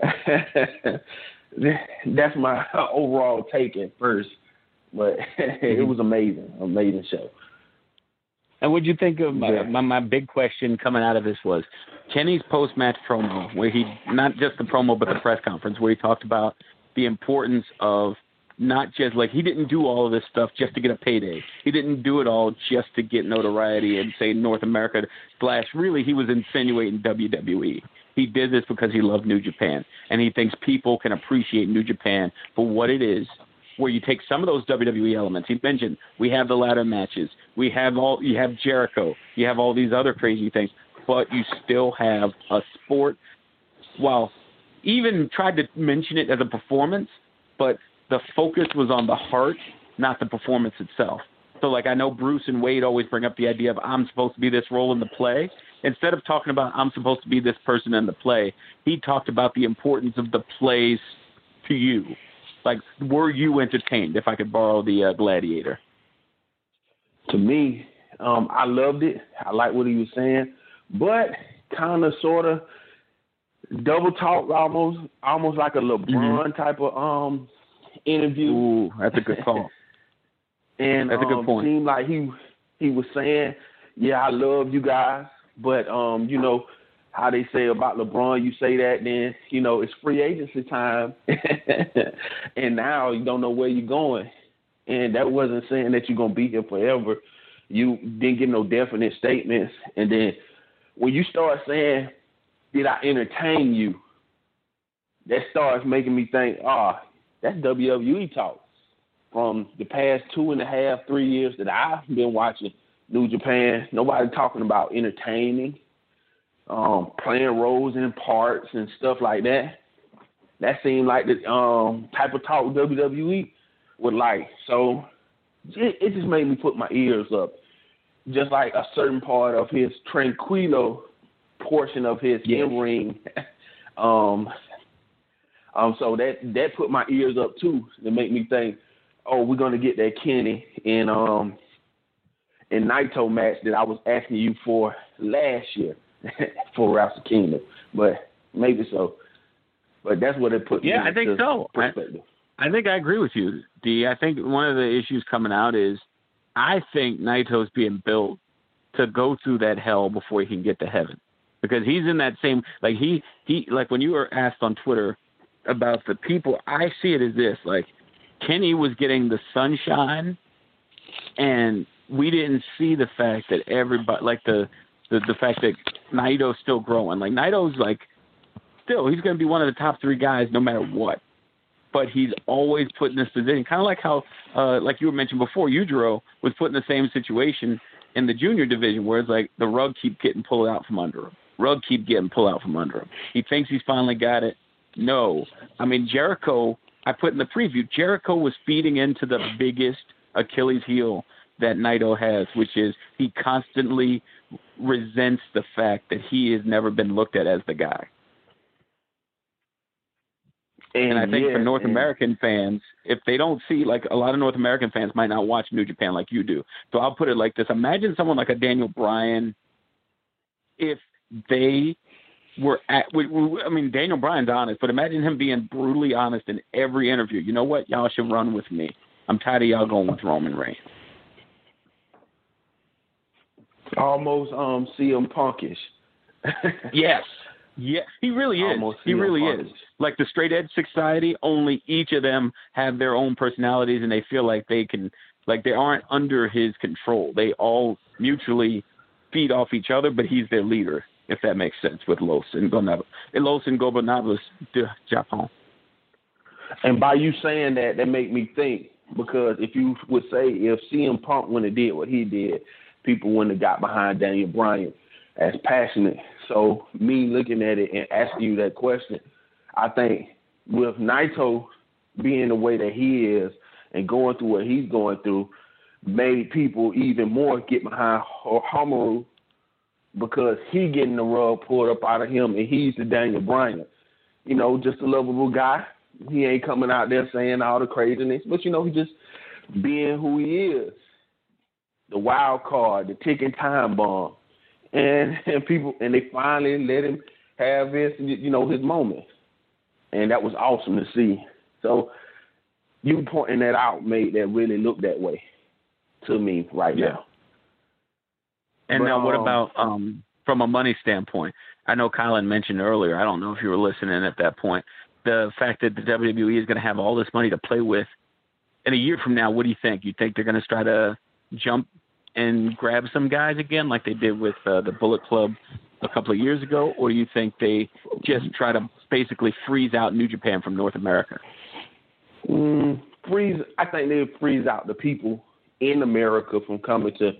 that's my overall take at first. But it was amazing show. And what'd you think of my big question coming out of this was Kenny's post-match promo, where he, not just the promo but the press conference, where he talked about the importance of not just, like, he didn't do all of this stuff just to get a payday. He didn't do it all just to get notoriety and say North America / really he was insinuating WWE. He did this because he loved New Japan, and he thinks people can appreciate New Japan for what it is, where you take some of those WWE elements. He mentioned we have the ladder matches. You have Jericho. You have all these other crazy things, but you still have a sport. Well, even tried to mention it as a performance, but the focus was on the heart, not the performance itself. So, like, I know Bruce and Wade always bring up the idea of I'm supposed to be this role in the play. Instead of talking about I'm supposed to be this person in the play, he talked about the importance of the plays to you. Like, were you entertained, if I could borrow the Gladiator? To me, I loved it. I like what he was saying, but kind of, sort of, double talk, almost like a LeBron type of interview. Ooh, that's a good call. And that's a good point. It seemed like he was saying, yeah, I love you guys, but how they say about LeBron, you say that, then, it's free agency time, and now you don't know where you're going. And that wasn't saying that you're going to be here forever. You didn't give no definite statements. And then when you start saying, did I entertain you, that starts making me think, that's WWE talk. From the past 2.5, 3 years that I've been watching New Japan, nobody talking about entertaining, playing roles in parts and stuff like that. That seemed like the type of talk WWE would like. So it just made me put my ears up. Just like a certain part of his Tranquilo portion of his in-ring. So that put my ears up too. To make me think, we're gonna get that Kenny and Naito match that I was asking you for last year for Wrestle Kingdom. But maybe so. But that's what it put me I think so. Perspective. I think I agree with you, D. I think one of the issues coming out is I think Naito's being built to go through that hell before he can get to heaven. Because he's in that same, like he like when you were asked on Twitter about the people, I see it as this, like Kenny was getting the sunshine and we didn't see the fact that everybody, like the fact that Naito's still growing. Like Naito's like, still, he's going to be one of the top 3 guys no matter what. But he's always put in this position, kind of like how, like you were mentioned before, Yujiro was put in the same situation in the junior division where it's like the rug keep getting pulled out from under him. Rug keep getting pulled out from under him. He thinks he's finally got it. No. I mean, Jericho I put in the preview, Jericho was feeding into the biggest Achilles heel that Naito has, which is he constantly resents the fact that he has never been looked at as the guy. And I think for North American fans, if they don't see, like a lot of North American fans might not watch New Japan like you do. So I'll put it like this. Imagine someone like a Daniel Bryan, if they were Daniel Bryan's honest, but imagine him being brutally honest in every interview. You know what? Y'all should run with me. I'm tired of y'all going with Roman Reigns. Almost CM Punkish. Yes. Yeah, he really is. He really is. Like the Straight Edge Society, only each of them have their own personalities, and they feel like they can, like they aren't under his control. They all mutually feed off each other, but he's their leader, if that makes sense, with Los Ingobernables de Japón. And by you saying that, that make me think, because if you would say if CM Punk wouldn't have did what he did, people wouldn't have got behind Daniel Bryan as passionate. So me looking at it and asking you that question, I think with Naito being the way that he is and going through what he's going through, made people even more get behind Hiromu, because he getting the rug pulled up out of him, and he's the Daniel Bryan. You know, just a lovable guy. He ain't coming out there saying all the craziness, but, you know, he just being who he is. The wild card, the ticking time bomb. And people, and they finally let him have his, you know, his moment. And that was awesome to see. So you pointing that out made that really look that way to me right now. And now what about from a money standpoint? I know Colin mentioned earlier, I don't know if you were listening at that point, the fact that the WWE is going to have all this money to play with. In a year from now, what do you think? You think they're going to try to jump and grab some guys again like they did with the Bullet Club a couple of years ago, or do you think they just try to basically freeze out New Japan from North America? I think they freeze out the people in America from coming to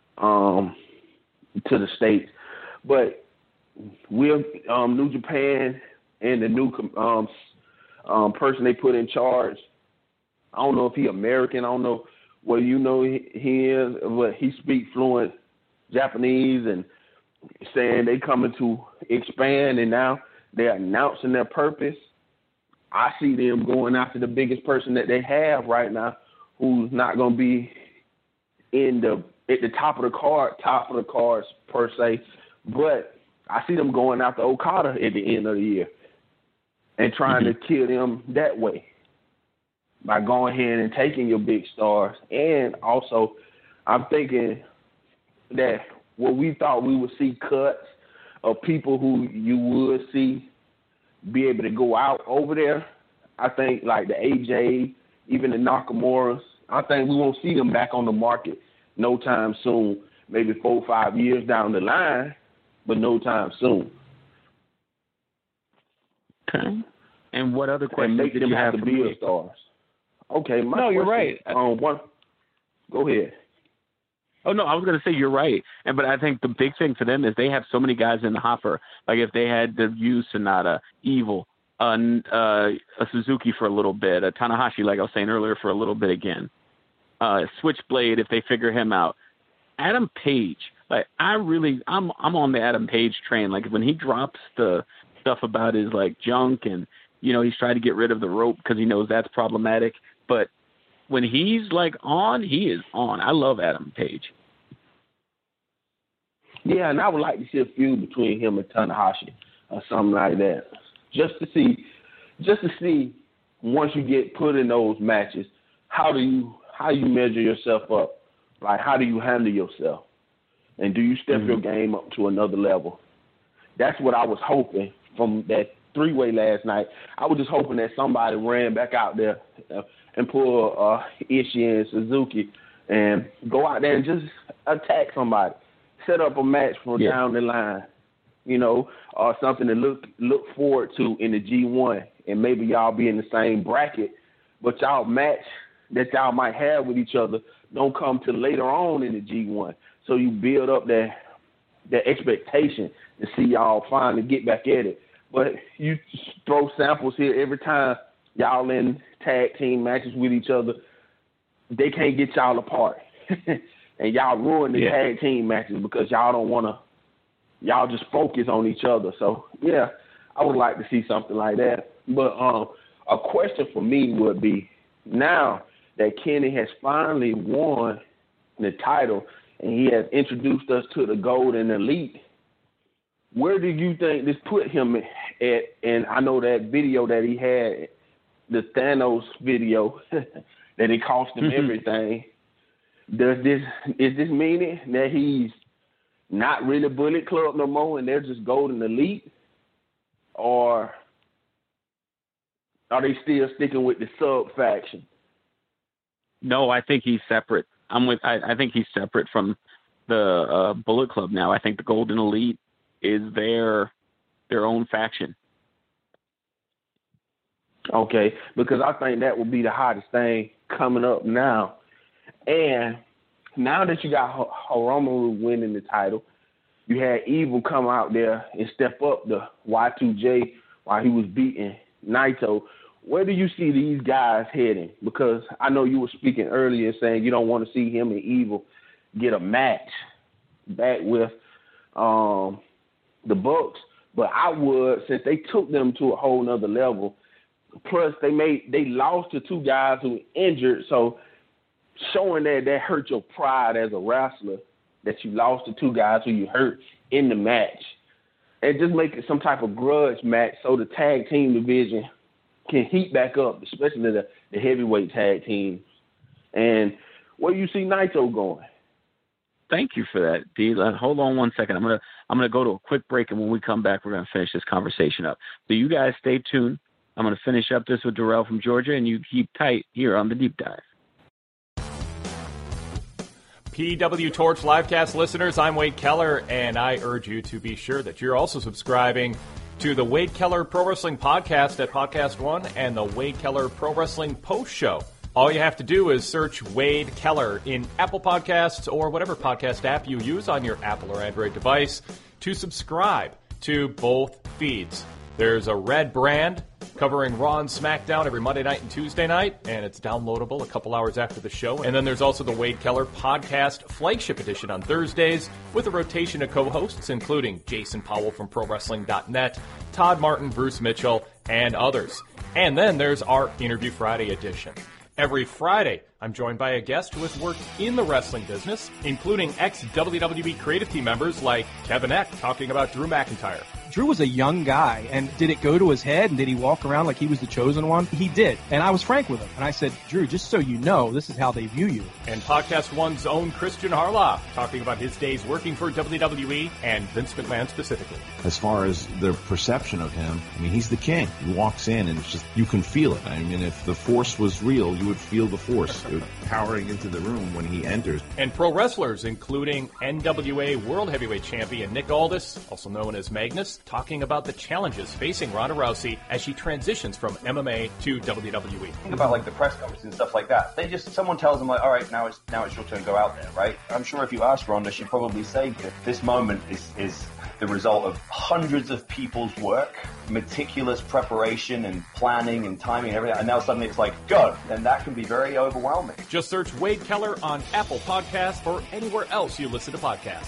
the States. But with New Japan and the new person they put in charge, I don't know if he's American, I don't know what he is, but he speaks fluent Japanese, and saying they coming to expand, and now they're announcing their purpose. I see them going after the biggest person that they have right now, who's not going to be at the top of the cards per se, but I see them going after Okada at the end of the year and trying to kill them that way, by going ahead and taking your big stars. And also, I'm thinking that what we thought we would see cuts of people who you would see be able to go out over there, I think like the AJ, even the Nakamura's, I think we won't see them back on the market no time soon, maybe 4 or 5 years down the line, but no time soon. Okay. And what other questions did you have to be stars? Okay, you're right. Go ahead. Oh, no, I was going to say you're right. But I think the big thing for them is they have so many guys in the hopper. Like if they had to use Sonata, Evil, a Suzuki for a little bit, a Tanahashi, like I was saying earlier, for a little bit again, Switchblade if they figure him out. Adam Page, like I'm on the Adam Page train. Like when he drops the stuff about his like junk and, you know, he's trying to get rid of the rope because he knows that's problematic. But when he's like on, he is on. I love Adam Page. Yeah, and I would like to see a feud between him and Tanahashi or something like that, just to see once you get put in those matches, how you measure yourself up, like how do you handle yourself, and do you step your game up to another level? That's what I was hoping from that three-way last night. I was just hoping that somebody ran back out there and pull Ishii and Suzuki and go out there and just attack somebody, set up a match from down the line, you know, or something to look forward to in the G1, and maybe y'all be in the same bracket, but y'all match that y'all might have with each other don't come till later on in the G1. So you build up that expectation to see y'all finally get back at it. But you throw samples here every time y'all in tag team matches with each other, they can't get y'all apart. And y'all ruin the tag team matches because y'all don't want to, y'all just focus on each other. So, yeah, I would like to see something like that. But a question for me would be, now that Kenny has finally won the title and he has introduced us to the Golden Elite, where do you think this put him at? And I know that video that he had, the Thanos video, that it cost him everything. Is this meaning that he's not really Bullet Club no more and they're just Golden Elite? Or are they still sticking with the sub faction? No, I think he's separate. I think he's separate from the Bullet Club now. I think the Golden Elite is their own faction. Okay, because I think that would be the hottest thing coming up now. And now that you got Hiromu winning the title, you had Evil come out there and step up the Y2J while he was beating Naito. Where do you see these guys heading? Because I know you were speaking earlier saying you don't want to see him and Evil get a match back with the Bucks, but I would, since they took them to a whole nother level. Plus, they lost to two guys who were injured, so showing that hurt your pride as a wrestler, that you lost to two guys who you hurt in the match. And just make it some type of grudge match so the tag team division can heat back up, especially the heavyweight tag teams. And where do you see Naito going? Thank you for that, D. Hold on one second. I'm gonna go to a quick break, and when we come back, we're gonna finish this conversation up. So you guys stay tuned. I'm gonna finish up this with Darrell from Georgia, and you keep tight here on the Deep Dive. PW Torch Livecast listeners, I'm Wade Keller, and I urge you to be sure that you're also subscribing to the Wade Keller Pro Wrestling Podcast at Podcast One and the Wade Keller Pro Wrestling Post Show. All you have to do is search Wade Keller in Apple Podcasts or whatever podcast app you use on your Apple or Android device to subscribe to both feeds. There's a red brand covering Raw and SmackDown every Monday night and Tuesday night, and it's downloadable a couple hours after the show. And then there's also the Wade Keller Podcast Flagship Edition on Thursdays with a rotation of co-hosts, including Jason Powell from ProWrestling.net, Todd Martin, Bruce Mitchell, and others. And then there's our Interview Friday edition. Every Friday, I'm joined by a guest who has worked in the wrestling business, including ex-WWE creative team members like Kevin Eck talking about Drew McIntyre. Drew was a young guy, and did it go to his head, and did he walk around like he was the chosen one? He did, and I was frank with him, and I said, Drew, just so you know, this is how they view you. And Podcast One's own Christian Harloff talking about his days working for WWE and Vince McMahon specifically. As far as the perception of him, I mean, he's the king. He walks in, and it's just, you can feel it. I mean, if the Force was real, you would feel the Force powering into the room when he enters. And pro wrestlers, including NWA World Heavyweight Champion Nick Aldis, also known as Magnus, talking about the challenges facing Ronda Rousey as she transitions from MMA to WWE. Think about like the press conferences and stuff like that. They just, someone tells them like, all right, now it's your turn to go out there, right? I'm sure if you asked Ronda, she'd probably say that this moment is the result of hundreds of people's work, meticulous preparation and planning and timing and everything, and now suddenly it's like, go, and that can be very overwhelming. Just search Wade Keller on Apple Podcasts or anywhere else you listen to podcasts.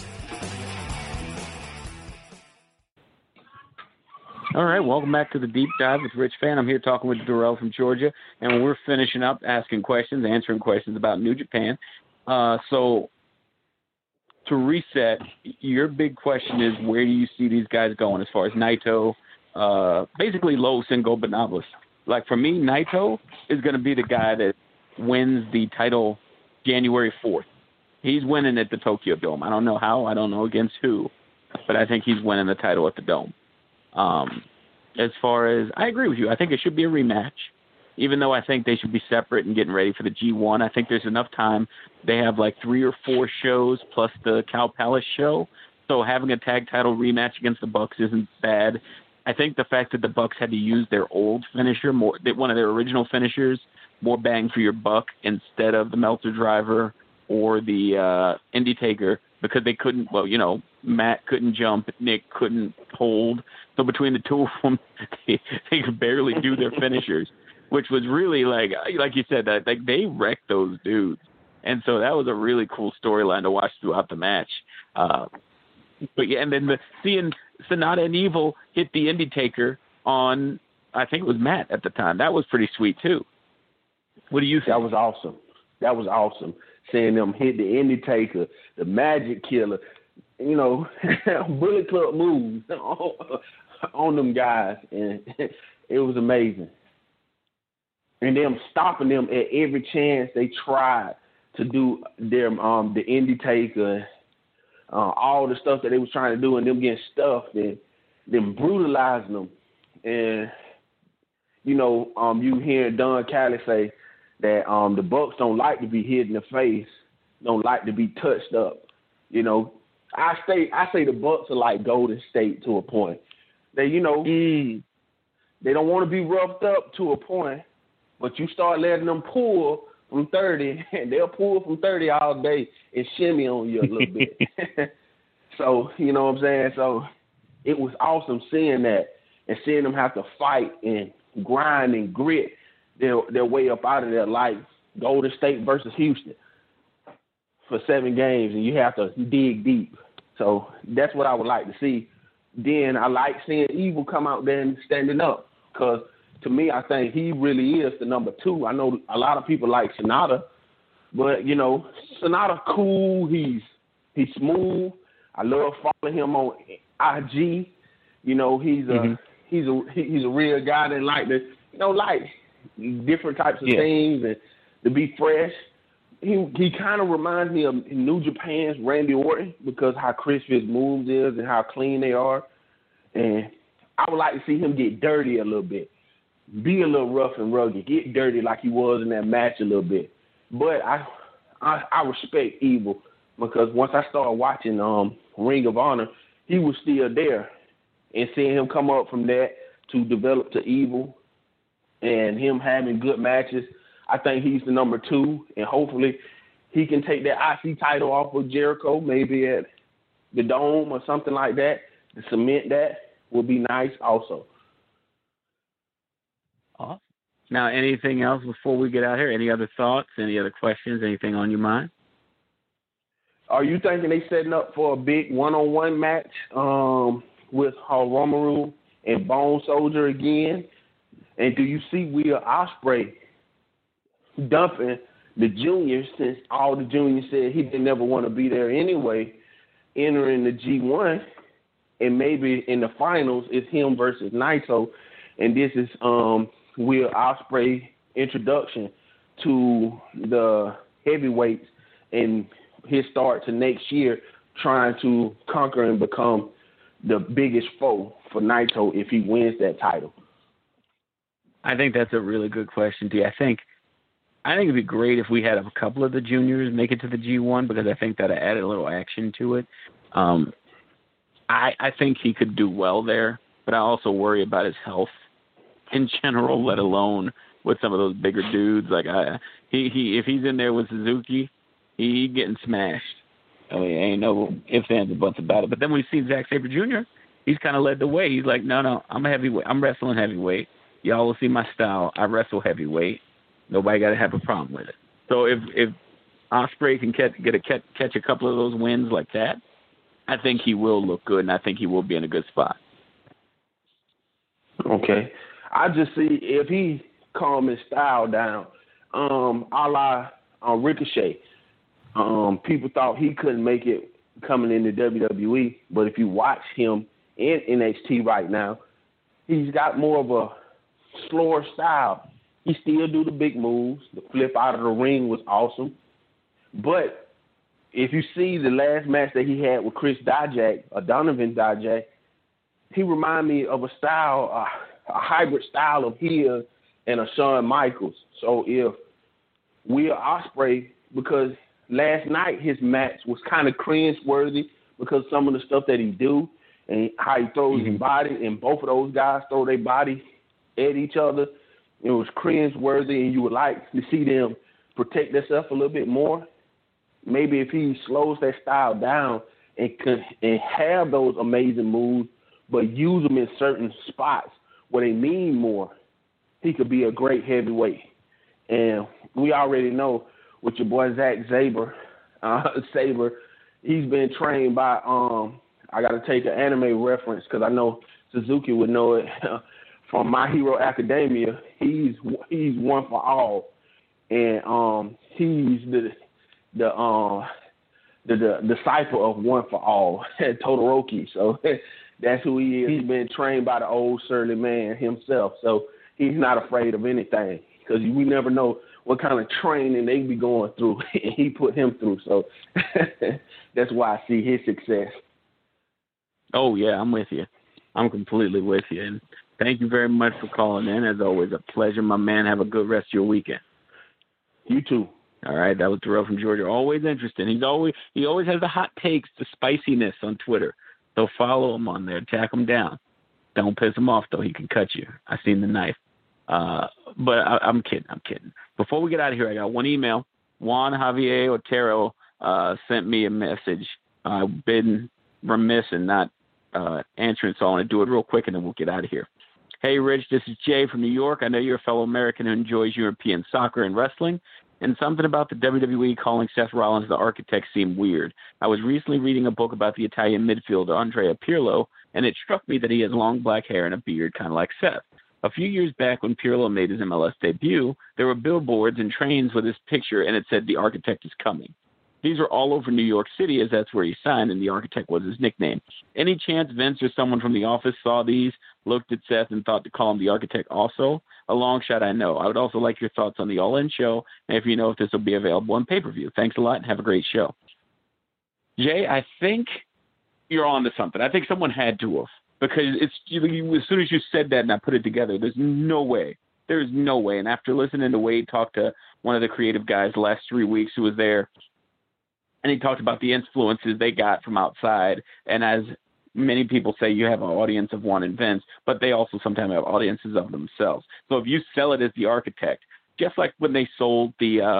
All right, welcome back to the Deep Dive with Rich Fan. I'm here talking with Darrell from Georgia, and we're finishing up asking questions, answering questions about New Japan. So to reset, your big question is, where do you see these guys going as far as Naito, basically Los Ingobernables? Like, for me, Naito is going to be the guy that wins the title January 4th. He's winning at the Tokyo Dome. I don't know how. I don't know against who, but I think he's winning the title at the Dome. As far as, I agree with you. I think it should be a rematch, even though I think they should be separate and getting ready for the G1. I think there's enough time. They have like 3 or 4 shows plus the Cow Palace show. So having a tag title rematch against the Bucks isn't bad. I think the fact that the Bucks had to use their old finisher, one of their original finishers, more bang for your buck instead of the Meltzer Driver or the Indie Taker, because they couldn't, Matt couldn't jump, Nick couldn't hold. So between the two of them, they could barely do their finishers. which was really like you said, that like they wrecked those dudes. And so that was a really cool storyline to watch throughout the match. But yeah, and then seeing Sonata and Evil hit the Indie Taker on, I think it was Matt at the time. That was pretty sweet too. What do you think? That was awesome. Seeing them hit the Indie Taker, the Magic Killer, Bullet Club moves on them guys, and it was amazing. And them stopping them at every chance they tried to do their the Indie Taker, all the stuff that they was trying to do, and them getting stuffed and them brutalizing them. And you hear Don Callis say that the Bucks don't like to be hit in the face, don't like to be touched up. I say the Bucks are like Golden State to a point. They they don't want to be roughed up to a point, but you start letting them pull from 30, and they'll pull from 30 all day and shimmy on you a little bit. So, you know what I'm saying? So it was awesome seeing that and seeing them have to fight and grind and grit their way up out of there, like Golden State versus Houston for 7 games, and you have to dig deep. So that's what I would like to see. Then I like seeing Evil come out there and standing up, because to me, I think he really is the number 2. I know a lot of people like Sonata, but Sonata cool. He's smooth. I love following him on IG. He's a real guy that like to like different types of things and to be fresh. He kind of reminds me of New Japan's Randy Orton, because how crisp his moves is and how clean they are. And I would like to see him get dirty a little bit, be a little rough and rugged, get dirty like he was in that match a little bit. But I respect Evil, because once I started watching Ring of Honor, he was still there. And seeing him come up from that to develop to Evil and him having good matches, I think he's the number 2. And hopefully he can take that IC title off of Jericho, maybe at the Dome or something like that, to cement that would be nice also. Awesome. Now, anything else before we get out here? Any other thoughts? Any other questions? Anything on your mind? Are you thinking they setting up for a big one-on-one match with Romaru and Bone Soldier again? And do you see Will Ospreay dumping the juniors, since all the juniors said he didn't ever want to be there anyway, entering the G1, and maybe in the finals it's him versus Naito, and this is Will Ospreay introduction to the heavyweights and his start to next year, trying to conquer and become the biggest foe for Naito if he wins that title? I think that's a really good question, D. I think it'd be great if we had a couple of the juniors make it to the G1, because I think that added a little action to it. I think he could do well there, but I also worry about his health in general, let alone with some of those bigger dudes. Like if he's in there with Suzuki, he getting smashed. I mean, ain't no ifs, ands, or buts about it. But then we see Zack Sabre Jr., he's kind of led the way. He's like, no, I'm a heavyweight. I'm wrestling heavyweight. Y'all will see my style. I wrestle heavyweight. Nobody got to have a problem with it. So if Ospreay can catch a couple of those wins like that, I think he will look good, and I think he will be in a good spot. Okay. I just see if he calm his style down, a la Ricochet. People thought he couldn't make it coming into WWE, but if you watch him in NXT right now, he's got more of a slower style. He still do the big moves. The flip out of the ring was awesome. But if you see the last match that he had with Chris Dijak, or Donovan Dijak, he reminded me of a style, a hybrid style of his and a Shawn Michaels. So if Will Ospreay, because last night his match was kind of cringe-worthy because some of the stuff that he do and how he throws his body, and both of those guys throw their body at each other. It was cringe-worthy, and you would like to see them protect themselves a little bit more. Maybe if he slows that style down and have those amazing moves, but use them in certain spots where they mean more, he could be a great heavyweight. And we already know with your boy Zack Sabre, he's been trained by, I got to take an anime reference because I know Suzuki would know it, from My Hero Academia. He's one for all. And he's the disciple of One for All, Todoroki. So that's who he is. He's been trained by the old surly man himself. So he's not afraid of anything because we never know what kind of training they be going through. He put him through. So that's why I see his success. Oh, yeah, I'm with you. I'm completely with you. And thank you very much for calling in. As always, a pleasure, my man. Have a good rest of your weekend. You too. All right, that was Terrell from Georgia. Always interesting. He always has the hot takes, the spiciness on Twitter. So follow him on there. Tack him down. Don't piss him off, though. He can cut you. I seen the knife. But I'm kidding. Before we get out of here, I got one email. Juan Javier Otero sent me a message. I've been remiss in not answering, so I want to do it real quick, and then we'll get out of here. Hey, Rich, this is Jay from New York. I know you're a fellow American who enjoys European soccer and wrestling, and something about the WWE calling Seth Rollins the Architect seemed weird. I was recently reading a book about the Italian midfielder Andrea Pirlo, and it struck me that he has long black hair and a beard, kind of like Seth. A few years back when Pirlo made his MLS debut, there were billboards and trains with his picture, and it said, "The Architect is coming." These were all over New York City, as that's where he signed, and the Architect was his nickname. Any chance Vince or someone from the office saw these, looked at Seth, and thought to call him the Architect also? A long shot, I know. I would also like your thoughts on the All-In show, and if you know if this will be available on pay-per-view. Thanks a lot, and have a great show. Jay, I think you're on to something. I think someone had to have, because as soon as you said that and I put it together, there's no way. There's no way. And after listening to Wade talk to one of the creative guys the last 3 weeks who was there, and he talked about the influences they got from outside. And as many people say, you have an audience of one in Vince, but they also sometimes have audiences of themselves. So if you sell it as the Architect, just like when they sold the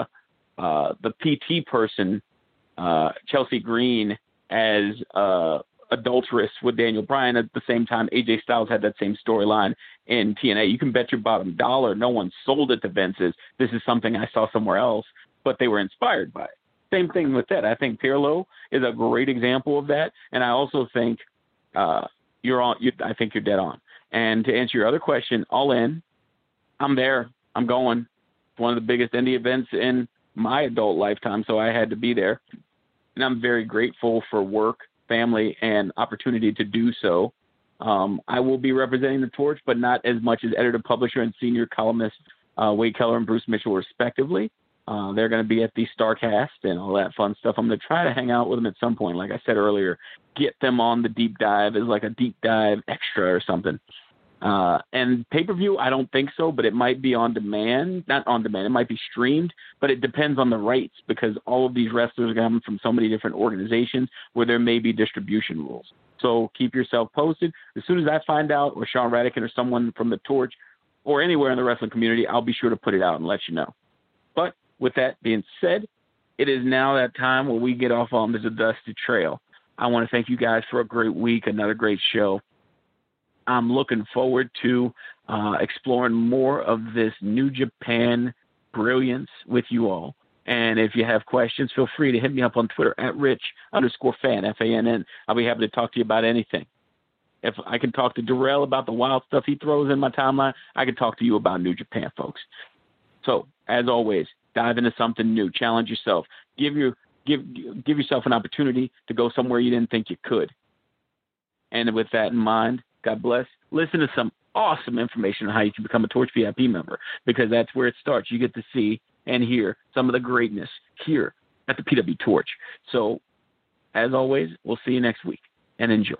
PT person, Chelsea Green, as adulteress with Daniel Bryan, at the same time AJ Styles had that same storyline in TNA. You can bet your bottom dollar no one sold it to Vince as this is something I saw somewhere else, but they were inspired by it. Same thing with that. I think Pirlo is a great example of that, and I also think you're on. I think you're dead on. And to answer your other question, All In, I'm there. I'm going. It's one of the biggest indie events in my adult lifetime, so I had to be there. And I'm very grateful for work, family, and opportunity to do so. I will be representing the Torch, but not as much as editor, publisher, and senior columnist Wade Keller and Bruce Mitchell, respectively. They're going to be at the StarCast and all that fun stuff. I'm going to try to hang out with them at some point. Like I said earlier, get them on the deep dive as like a deep dive extra or something. And pay-per-view, I don't think so, but it might be on demand. Not on demand. It might be streamed, but it depends on the rights because all of these wrestlers are coming from so many different organizations where there may be distribution rules. So keep yourself posted. As soon as I find out, or Sean Radican or someone from the Torch or anywhere in the wrestling community, I'll be sure to put it out and let you know. But with that being said, it is now that time where we get off on the dusty trail. I want to thank you guys for a great week, another great show. I'm looking forward to exploring more of this New Japan brilliance with you all. And if you have questions, feel free to hit me up on Twitter at Rich_fan, F-A-N-N. I'll be happy to talk to you about anything. If I can talk to Darrell about the wild stuff he throws in my timeline, I can talk to you about New Japan, folks. So, as always, dive into something new. Challenge yourself. Give yourself an opportunity to go somewhere you didn't think you could. And with that in mind, God bless. Listen to some awesome information on how you can become a Torch VIP member, because that's where it starts. You get to see and hear some of the greatness here at the PW Torch. So, as always, we'll see you next week, and enjoy.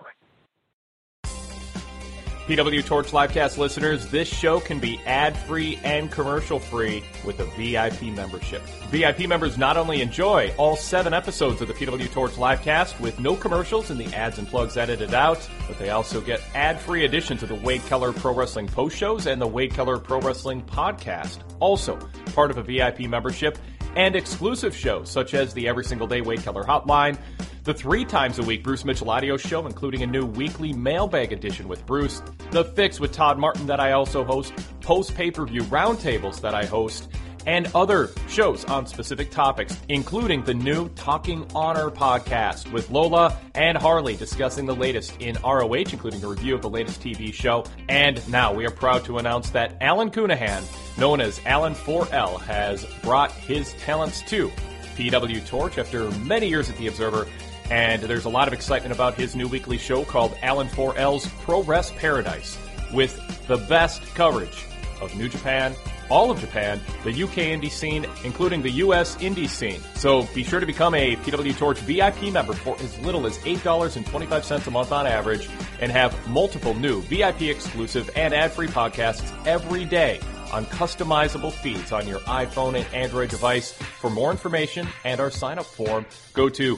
PW Torch Livecast listeners, this show can be ad-free and commercial-free with a VIP membership. VIP members not only enjoy all 7 episodes of the PW Torch Livecast with no commercials and the ads and plugs edited out, but they also get ad-free editions of the Wade Keller Pro Wrestling post shows and the Wade Keller Pro Wrestling podcast. Also, part of a VIP membership and exclusive shows such as the Every Single Day Wade Keller Hotline, The 3 times a week Bruce Mitchell audio show, including a new weekly mailbag edition with Bruce, The Fix with Todd Martin that I also host, post pay-per-view roundtables that I host, and other shows on specific topics, including the new Talking Honor podcast with Lola and Harley discussing the latest in ROH, including a review of the latest TV show. And now we are proud to announce that Alan Cunahan, known as Alan 4L, has brought his talents to PW Torch after many years at The Observer, and there's a lot of excitement about his new weekly show called Alan 4L's Pro Wrest Paradise, with the best coverage of New Japan, all of Japan, the UK indie scene, including the US indie scene. So be sure to become a PW Torch VIP member for as little as $8.25 a month on average, and have multiple new VIP exclusive and ad-free podcasts every day on customizable feeds on your iPhone and Android device. For more information and our sign-up form, go to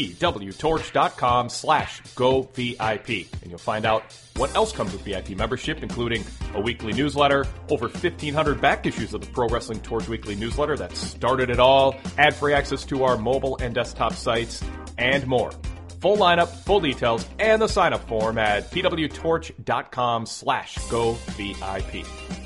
pwtorch.com/govip, and you'll find out what else comes with VIP membership, including a weekly newsletter, over 1,500 back issues of the Pro Wrestling Torch weekly newsletter that started it all, ad-free access to our mobile and desktop sites, and more. Full lineup, full details, and the sign-up form at pwtorch.com/govip.